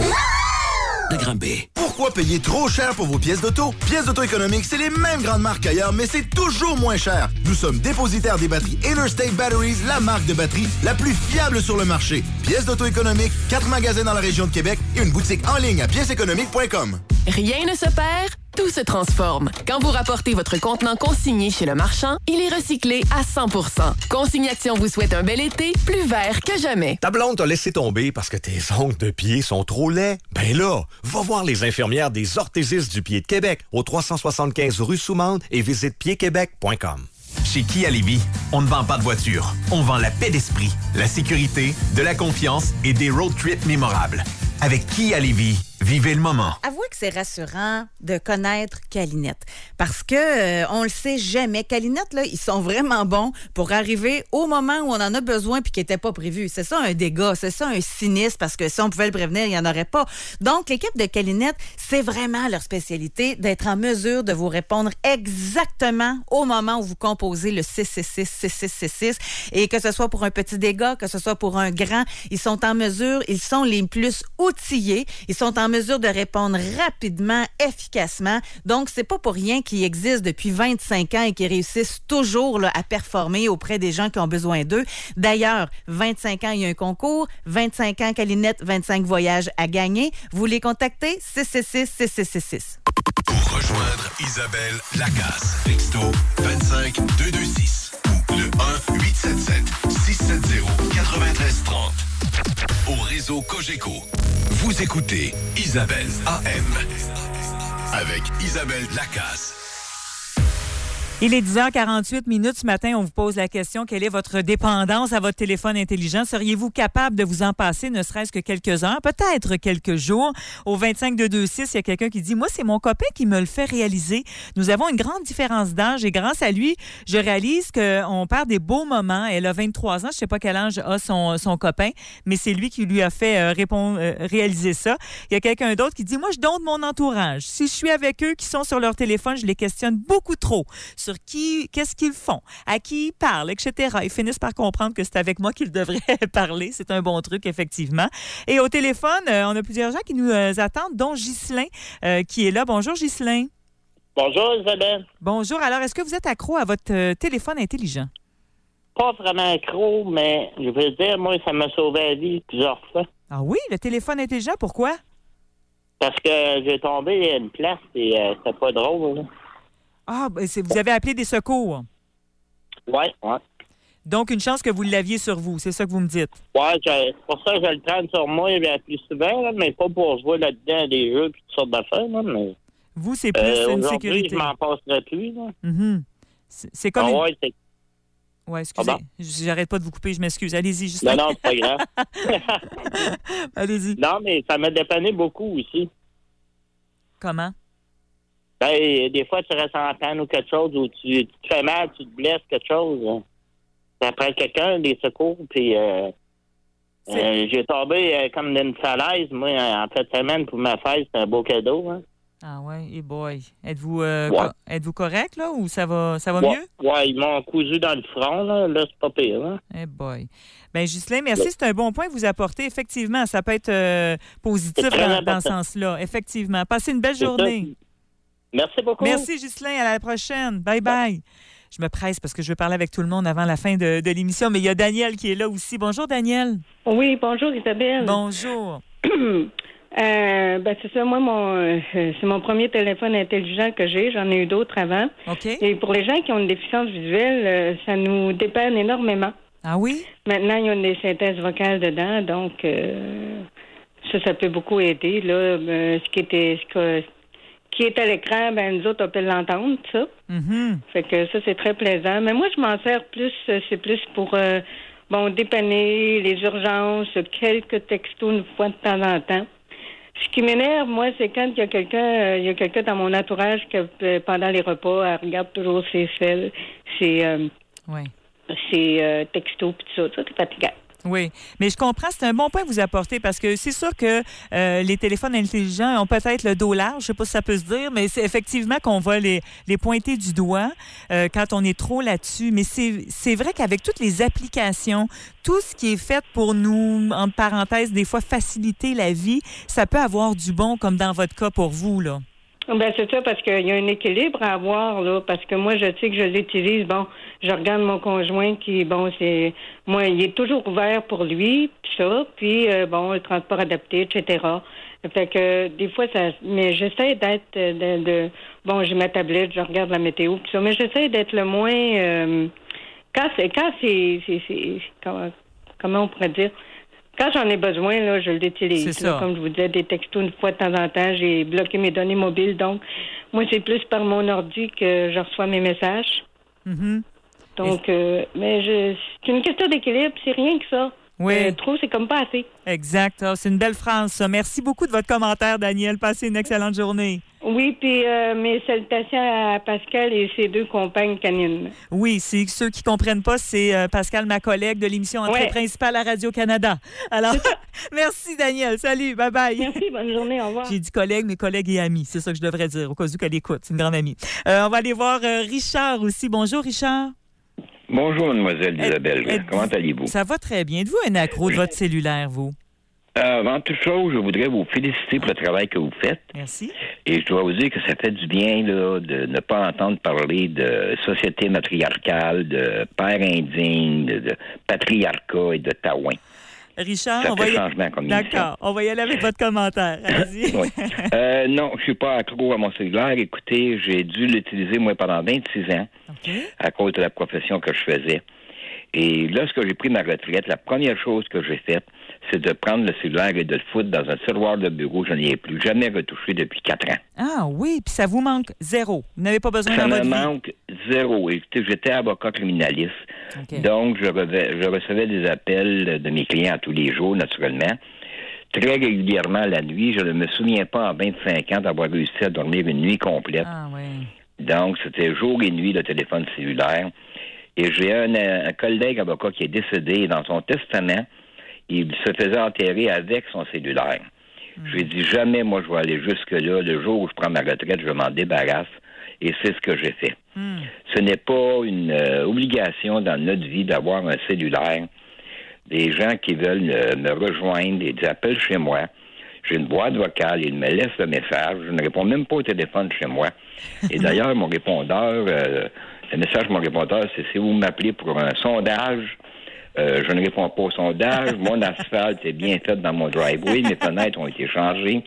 de Granby. Pourquoi payer trop cher pour vos pièces d'auto? Pièces d'auto économiques, c'est les mêmes grandes marques qu'ailleurs, mais c'est toujours moins cher. Nous sommes dépositaires des batteries Interstate Batteries, la marque de batterie la plus fiable sur le marché. Pièces d'auto économiques, quatre magasins dans la région de Québec et une boutique en ligne à pièces économiques point com. Rien ne se perd, tout se transforme. Quand vous rapportez votre contenant consigné chez le marchand, il est recyclé à cent pour cent. Consignation vous souhaite un bel été, plus vert que jamais. Ta blonde t'a laissé tomber parce que tes ongles de pied sont trop laids? Ben là, va voir les infirmières des orthésistes du pied de Québec au trois cent soixante-quinze rue Soumande et visite pied québec point com. Chez Kia Lévis, on ne vend pas de voiture. On vend la paix d'esprit, la sécurité, de la confiance et des road trips mémorables. Avec Kia Lévis, vivez le moment. Avouez que c'est rassurant de connaître Calinette. Parce que euh, on le sait jamais. Calinette, là, ils sont vraiment bons pour arriver au moment où on en a besoin puis qui n'était pas prévu. C'est ça un dégât, c'est ça un sinistre, parce que si on pouvait le prévenir, il n'y en aurait pas. Donc, l'équipe de Calinette, c'est vraiment leur spécialité d'être en mesure de vous répondre exactement au moment où vous composez le six six six six six six six. Et que ce soit pour un petit dégât, que ce soit pour un grand, ils sont en mesure, ils sont les plus outillés, ils sont en mesure mesure de répondre rapidement, efficacement. Donc, c'est pas pour rien qu'ils existent depuis vingt-cinq ans et qu'ils réussissent toujours là, à performer auprès des gens qui ont besoin d'eux. D'ailleurs, vingt-cinq ans, il y a un concours. vingt-cinq ans, Calinette, vingt-cinq voyages à gagner. Vous les contactez, six six six, six six six six. Pour rejoindre Isabelle Lacasse, texto vingt-cinq deux deux six ou le un huit sept sept six sept zéro neuf trois trois zéro. Au réseau Cogeco, vous écoutez Isabelle A M avec Isabelle Lacasse. Il est dix heures quarante-huit minutes ce matin. On vous pose la question, quelle est votre dépendance à votre téléphone intelligent? Seriez-vous capable de vous en passer ne serait-ce que quelques heures, peut-être quelques jours? Au vingt-cinq deux deux six, il y a quelqu'un qui dit, moi, c'est mon copain qui me le fait réaliser. Nous avons une grande différence d'âge et grâce à lui, je réalise qu'on perd des beaux moments. Elle a vingt-trois ans. Je ne sais pas quel âge a son, son copain, mais c'est lui qui lui a fait euh, répondre, euh, réaliser ça. Il y a quelqu'un d'autre qui dit, moi, je donne mon entourage. Si je suis avec eux qui sont sur leur téléphone, je les questionne beaucoup trop sur qui, qu'est-ce qu'ils font, à qui ils parlent, et cetera. Ils finissent par comprendre que c'est avec moi qu'ils devraient parler. C'est un bon truc, effectivement. Et au téléphone, euh, on a plusieurs gens qui nous euh, attendent, dont Ghislain, euh, qui est là. Bonjour, Ghislain. Bonjour, Isabelle. Bonjour. Alors, est-ce que vous êtes accro à votre euh, téléphone intelligent? Pas vraiment accro, mais je veux dire, moi, ça m'a sauvé la vie plusieurs fois. Ah oui, le téléphone intelligent, pourquoi? Parce que j'ai tombé à une place et euh, c'était pas drôle, là. Ah, ben c'est, vous avez appelé des secours? Oui, oui. Donc, une chance que vous l'aviez sur vous, c'est ça que vous me dites? Oui, c'est pour ça que je le prends sur moi bien plus souvent, là, mais pas pour jouer là-dedans des jeux et toutes sortes d'affaires. Là, mais, vous, c'est plus euh, une aujourd'hui, sécurité. je m'en passerai plus. Là. Mm-hmm. C'est, c'est comme ah, une... ouais, c'est... Oui, excusez. Ah bon? J'arrête pas de vous couper, je m'excuse. Allez-y, Justin. Non, non, c'est pas grave. Allez-y. Non, mais ça m'a dépanné beaucoup aussi. Comment? Ben, des fois, tu restes en panne ou quelque chose, ou tu, tu te fais mal, tu te blesses, quelque chose. Ça prend quelqu'un, des secours, puis euh, euh, j'ai tombé euh, comme d'une falaise, moi, en fin de semaine, pour ma fête, c'était un beau cadeau. Hein. Ah ouais, et boy. Êtes-vous, euh, ouais. co- êtes-vous correct, là, ou ça va, ça va ouais. mieux? Oui, ils m'ont cousu dans le front, là, là c'est pas pire. Hein. Eh boy. Bien, Ghislain, merci, ouais. C'est un bon point que vous apportez. Effectivement, ça peut être euh, positif dans, dans ce sens-là. Effectivement. Passez une belle c'est journée. Ça. Merci beaucoup. Merci, Ghislain. À la prochaine. Bye, bye. Je me presse parce que je veux parler avec tout le monde avant la fin de, de l'émission, mais il y a Daniel qui est là aussi. Bonjour, Daniel. Oui, bonjour, Isabelle. Bonjour. euh, ben, c'est ça, moi, mon, euh, c'est mon premier téléphone intelligent que j'ai. J'en ai eu d'autres avant. OK. Et pour les gens qui ont une déficience visuelle, euh, ça nous dépanne énormément. Ah oui? Maintenant, il y a des synthèses vocales dedans, donc euh, ça, ça peut beaucoup aider. Là, euh, ce qui était... Ce que, qui est à l'écran, ben nous autres, on peut l'entendre, ça. Mm-hmm. Fait que ça, c'est très plaisant. Mais moi, je m'en sers plus, c'est plus pour, euh, bon, dépanner les urgences, quelques textos une fois de temps en temps. Ce qui m'énerve, moi, c'est quand il y a quelqu'un, euh, il y a quelqu'un dans mon entourage qui, euh, pendant les repas, elle regarde toujours ses celles, ses, euh, oui. ses euh, textos, puis tout ça. Ça, c'est fatigant. Oui, mais je comprends, c'est un bon point que vous apportez parce que c'est sûr que euh, les téléphones intelligents ont peut-être le dos large, je sais pas si ça peut se dire, mais c'est effectivement qu'on va les, les pointer du doigt euh, quand on est trop là-dessus. Mais c'est, c'est vrai qu'avec toutes les applications, tout ce qui est fait pour nous, entre parenthèses, des fois faciliter la vie, ça peut avoir du bon comme dans votre cas pour vous, là. Ben c'est ça, parce qu'il y a un équilibre à avoir, là, parce que moi, je sais que je l'utilise, bon, je regarde mon conjoint qui, bon, c'est, moi, il est toujours ouvert pour lui, puis ça, puis, euh, bon, le transport adapté, et cetera. Fait que, des fois, ça, mais j'essaie d'être, de, de bon, j'ai ma tablette, je regarde la météo, puis ça, mais j'essaie d'être le moins, euh, quand c'est, quand c'est, c'est, c'est, comment, comment on pourrait dire? Quand j'en ai besoin, là, je l'utilise. Là, comme je vous disais, des textos une fois de temps en temps. J'ai bloqué mes données mobiles. Donc, moi, c'est plus par mon ordi que je reçois mes messages. Mm-hmm. Donc, euh, mais je, c'est une question d'équilibre. C'est rien que ça. Oui. Euh, trop, c'est comme pas assez. Exact. Oh, c'est une belle phrase, ça. Merci beaucoup de votre commentaire, Daniel. Passez une excellente journée. Oui, puis euh, mes salutations à Pascal et ses deux compagnes canines. Oui, c'est ceux qui comprennent pas, c'est euh, Pascal, ma collègue de l'émission Entrée ouais. principale à Radio-Canada. Alors, merci, Daniel. Salut, bye-bye. Merci, bonne journée, au revoir. J'ai dit collègue, mais collègue et ami. C'est ça que je devrais dire, au cas où qu'elle écoute. C'est une grande amie. Euh, on va aller voir euh, Richard aussi. Bonjour, Richard. Bonjour, mademoiselle Isabelle. Êtes, Comment allez-vous? Ça va très bien. Êtes-vous un accro de votre cellulaire, vous? Euh, avant toute chose, je voudrais vous féliciter pour le travail que vous faites. Merci. Et je dois vous dire que ça fait du bien là, de ne pas entendre parler de société matriarcale, de père indigne, de, de patriarcat et de taouin. Richard, ça on fait va y... changement comme D'accord, on va y aller avec votre commentaire. Allez-y. Oui. Euh, non, je suis pas accro à mon cellulaire. Écoutez, j'ai dû l'utiliser, moi, pendant vingt-six ans, okay. à cause de la profession que je faisais. Et lorsque j'ai pris ma retraite, la première chose que j'ai faite, c'est de prendre le cellulaire et de le foutre dans un tiroir de bureau. Je n'y ai plus jamais retouché depuis quatre ans. Ah oui, puis ça vous manque zéro. Vous n'avez pas besoin ça dans votre vie. Ça me manque zéro. Écoutez, j'étais avocat criminaliste. Okay. Donc, je, revais, je recevais des appels de mes clients tous les jours, naturellement. Très régulièrement la nuit. Je ne me souviens pas en vingt-cinq ans d'avoir réussi à dormir une nuit complète. Ah oui. Donc, c'était jour et nuit le téléphone cellulaire. Et j'ai un, un collègue avocat qui est décédé et dans son testament, il se faisait enterrer avec son cellulaire. Mmh. Je lui ai dit, jamais moi je vais aller jusque-là. Le jour où je prends ma retraite, je m'en débarrasse. Et c'est ce que j'ai fait. Mmh. Ce n'est pas une euh, obligation dans notre vie d'avoir un cellulaire. Des gens qui veulent euh, me rejoindre, ils appellent chez moi. J'ai une boîte vocale, ils me laissent le message. Je ne réponds même pas au téléphone chez moi. Et d'ailleurs, mon répondeur... Euh, le message de mon répondeur, c'est si vous m'appelez pour un sondage, euh, je ne réponds pas au sondage. Mon asphalte est bien fait dans mon driveway. Mes fenêtres ont été changées.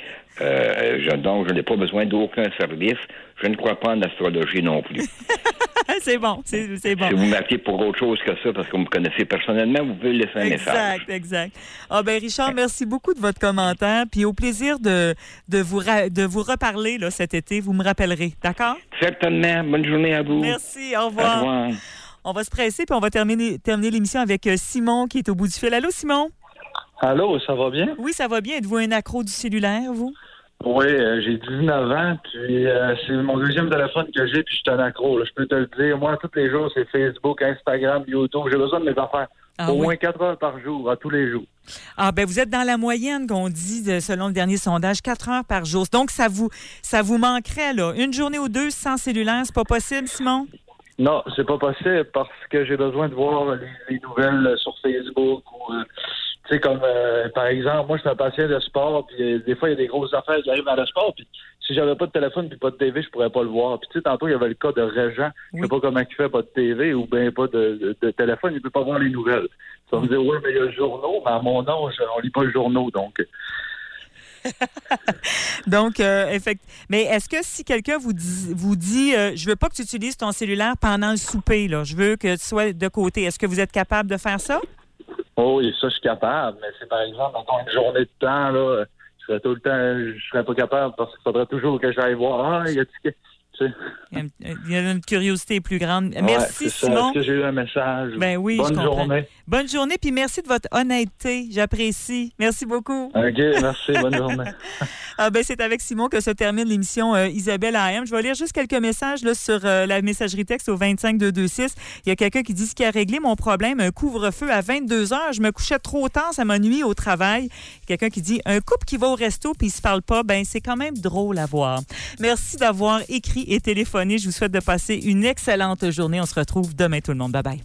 Euh, je, donc, je n'ai pas besoin d'aucun service. Je ne crois pas en astrologie non plus. C'est bon, c'est, c'est bon. Si vous m'appelez pour autre chose que ça, parce que vous me connaissez personnellement, vous pouvez laisser un exact, message. Exact, exact. Ah ben Richard, merci beaucoup de votre commentaire. Puis au plaisir de, de, vous, ra- de vous reparler là, cet été. Vous me rappellerez, d'accord? Certainement. Bonne journée à vous. Merci, au revoir. Au revoir. On va se presser, puis on va terminer, terminer l'émission avec Simon qui est au bout du fil. Allô, Simon? Allô, ça va bien? Oui, ça va bien. Êtes-vous un accro du cellulaire, vous? Oui, euh, j'ai dix-neuf ans, puis euh, c'est mon deuxième téléphone que j'ai, puis je suis un accro. Là. Je peux te le dire, moi, tous les jours, c'est Facebook, Instagram, YouTube. J'ai besoin de mes affaires. Ah, Au oui. moins quatre heures par jour, à tous les jours. Ah, ben vous êtes dans la moyenne qu'on dit, de, selon le dernier sondage, quatre heures par jour. Donc, ça vous ça vous manquerait, là. Une journée ou deux sans cellulaire, c'est pas possible, Simon? Non, c'est pas possible parce que j'ai besoin de voir les, les nouvelles sur Facebook ou... Euh, tu sais, comme, euh, par exemple, moi, je suis un patient de sport, puis euh, des fois, il y a des grosses affaires qui arrivent dans le sport, puis si j'avais pas de téléphone puis pas de T V, je pourrais pas le voir. Puis tu sais, tantôt, il y avait le cas de Régent, oui. Je sais pas comment il fait, pas de T V ou bien pas de, de, de téléphone, il peut pas voir les nouvelles. Ça me dit, oui, mais il y a le journaux, mais à mon âge, on lit pas le journaux, donc... Donc, euh, effectivement. Mais est-ce que si quelqu'un vous dit, vous dit euh, je veux pas que tu utilises ton cellulaire pendant le souper, là, je veux que tu sois de côté, est-ce que vous êtes capable de faire ça? Oh oui, ça, je suis capable. Mais c'est par exemple, dans une journée de temps, là, je serais tout le temps, je serais pas capable parce qu'il faudrait toujours que j'aille voir. Ah, il y a tu Il y a une curiosité plus grande. Ouais, merci, c'est Simon. Ça. Est-ce que j'ai eu un message? Ben oui, Bonne je comprends. journée. Bonne journée, puis merci de votre honnêteté. J'apprécie. Merci beaucoup. OK, merci. Bonne journée. Ah ben, c'est avec Simon que se termine l'émission euh, Isabelle A M. Je vais lire juste quelques messages là, sur euh, la messagerie texte au vingt-cinq deux deux six. Il y a quelqu'un qui dit ce qui a réglé mon problème, un couvre-feu à vingt-deux heures. Je me couchais trop tard, ça m'a nuit au travail. Quelqu'un qui dit un couple qui va au resto puis il se parle pas, ben c'est quand même drôle à voir. Merci d'avoir écrit et téléphoné. Je vous souhaite de passer une excellente journée. On se retrouve demain tout le monde. Bye bye.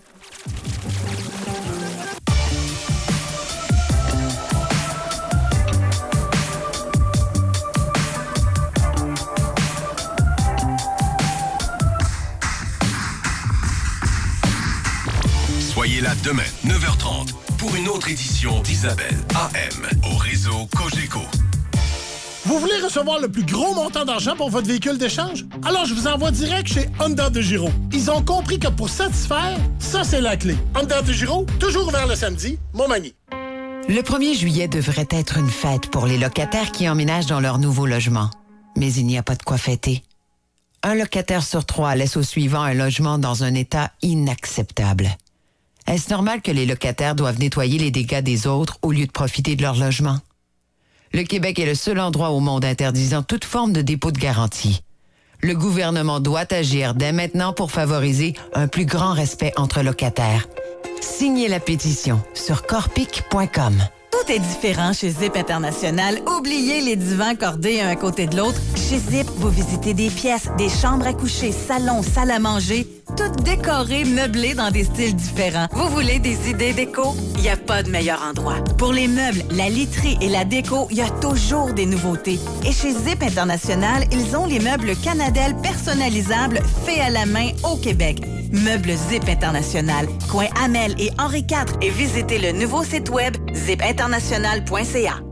Soyez là demain, neuf heures trente, pour une autre édition d'Isabelle A M au réseau Cogeco. Vous voulez recevoir le plus gros montant d'argent pour votre véhicule d'échange? Alors, je vous envoie direct chez Honda de Giro. Ils ont compris que pour satisfaire, ça, c'est la clé. Honda de Giro, toujours ouvert le samedi, Montmagny. Le premier juillet devrait être une fête pour les locataires qui emménagent dans leur nouveau logement. Mais il n'y a pas de quoi fêter. Un locataire sur trois laisse au suivant un logement dans un état inacceptable. Est-ce normal que les locataires doivent nettoyer les dégâts des autres au lieu de profiter de leur logement? Le Québec est le seul endroit au monde interdisant toute forme de dépôt de garantie. Le gouvernement doit agir dès maintenant pour favoriser un plus grand respect entre locataires. Signez la pétition sur corpic point com. Tout est différent chez Zip International. Oubliez les divans cordés un à côté de l'autre. Chez Zip, vous visitez des pièces, des chambres à coucher, salons, salles à manger, toutes décorées, meublées dans des styles différents. Vous voulez des idées déco? Il n'y a pas de meilleur endroit. Pour les meubles, la literie et la déco, il y a toujours des nouveautés. Et chez Zip International, ils ont les meubles Canadel personnalisables faits à la main au Québec. Meubles Zip International, coin Amel et Henri quatre, et visitez le nouveau site web zip international point c a.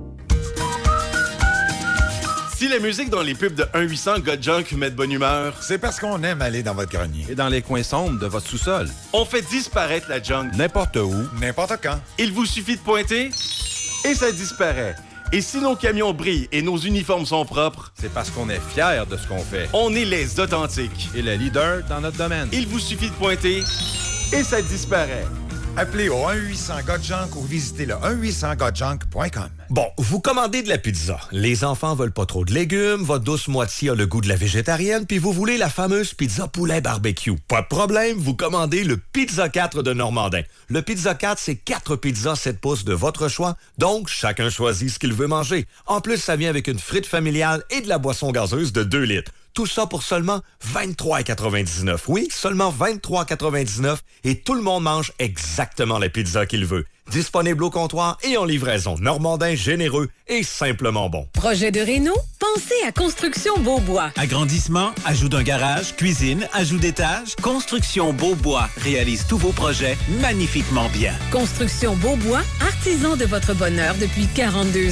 Si la musique dans les pubs de un huit cents Got Junk met de bonne humeur, c'est parce qu'on aime aller dans votre grenier. Et dans les coins sombres de votre sous-sol. On fait disparaître la junk. N'importe où, n'importe quand. Il vous suffit de pointer et ça disparaît. Et si nos camions brillent et nos uniformes sont propres, c'est parce qu'on est fiers de ce qu'on fait. On est les authentiques. Et les leaders dans notre domaine. Il vous suffit de pointer et ça disparaît. Appelez au un huit cents Got Junk ou visitez le un huit cents got junk point com. Bon, vous commandez de la pizza. Les enfants veulent pas trop de légumes, votre douce moitié a le goût de la végétarienne, puis vous voulez la fameuse pizza poulet barbecue. Pas de problème, vous commandez le Pizza quatre de Normandin. Le Pizza quatre, c'est quatre pizzas sept pouces de votre choix, donc chacun choisit ce qu'il veut manger. En plus, ça vient avec une frite familiale et de la boisson gazeuse de deux litres. Tout ça pour seulement vingt-trois quatre-vingt-dix-neuf. Oui, seulement vingt-trois quatre-vingt-dix-neuf et tout le monde mange exactement la pizza qu'il veut. Disponible au comptoir et en livraison. Normandin généreux et simplement bon. Projet de réno? Pensez à Construction Beaubois. Agrandissement, ajout d'un garage, cuisine, ajout d'étage. Construction Beaubois réalise tous vos projets magnifiquement bien. Construction Beaubois, artisan de votre bonheur depuis quarante-deux ans.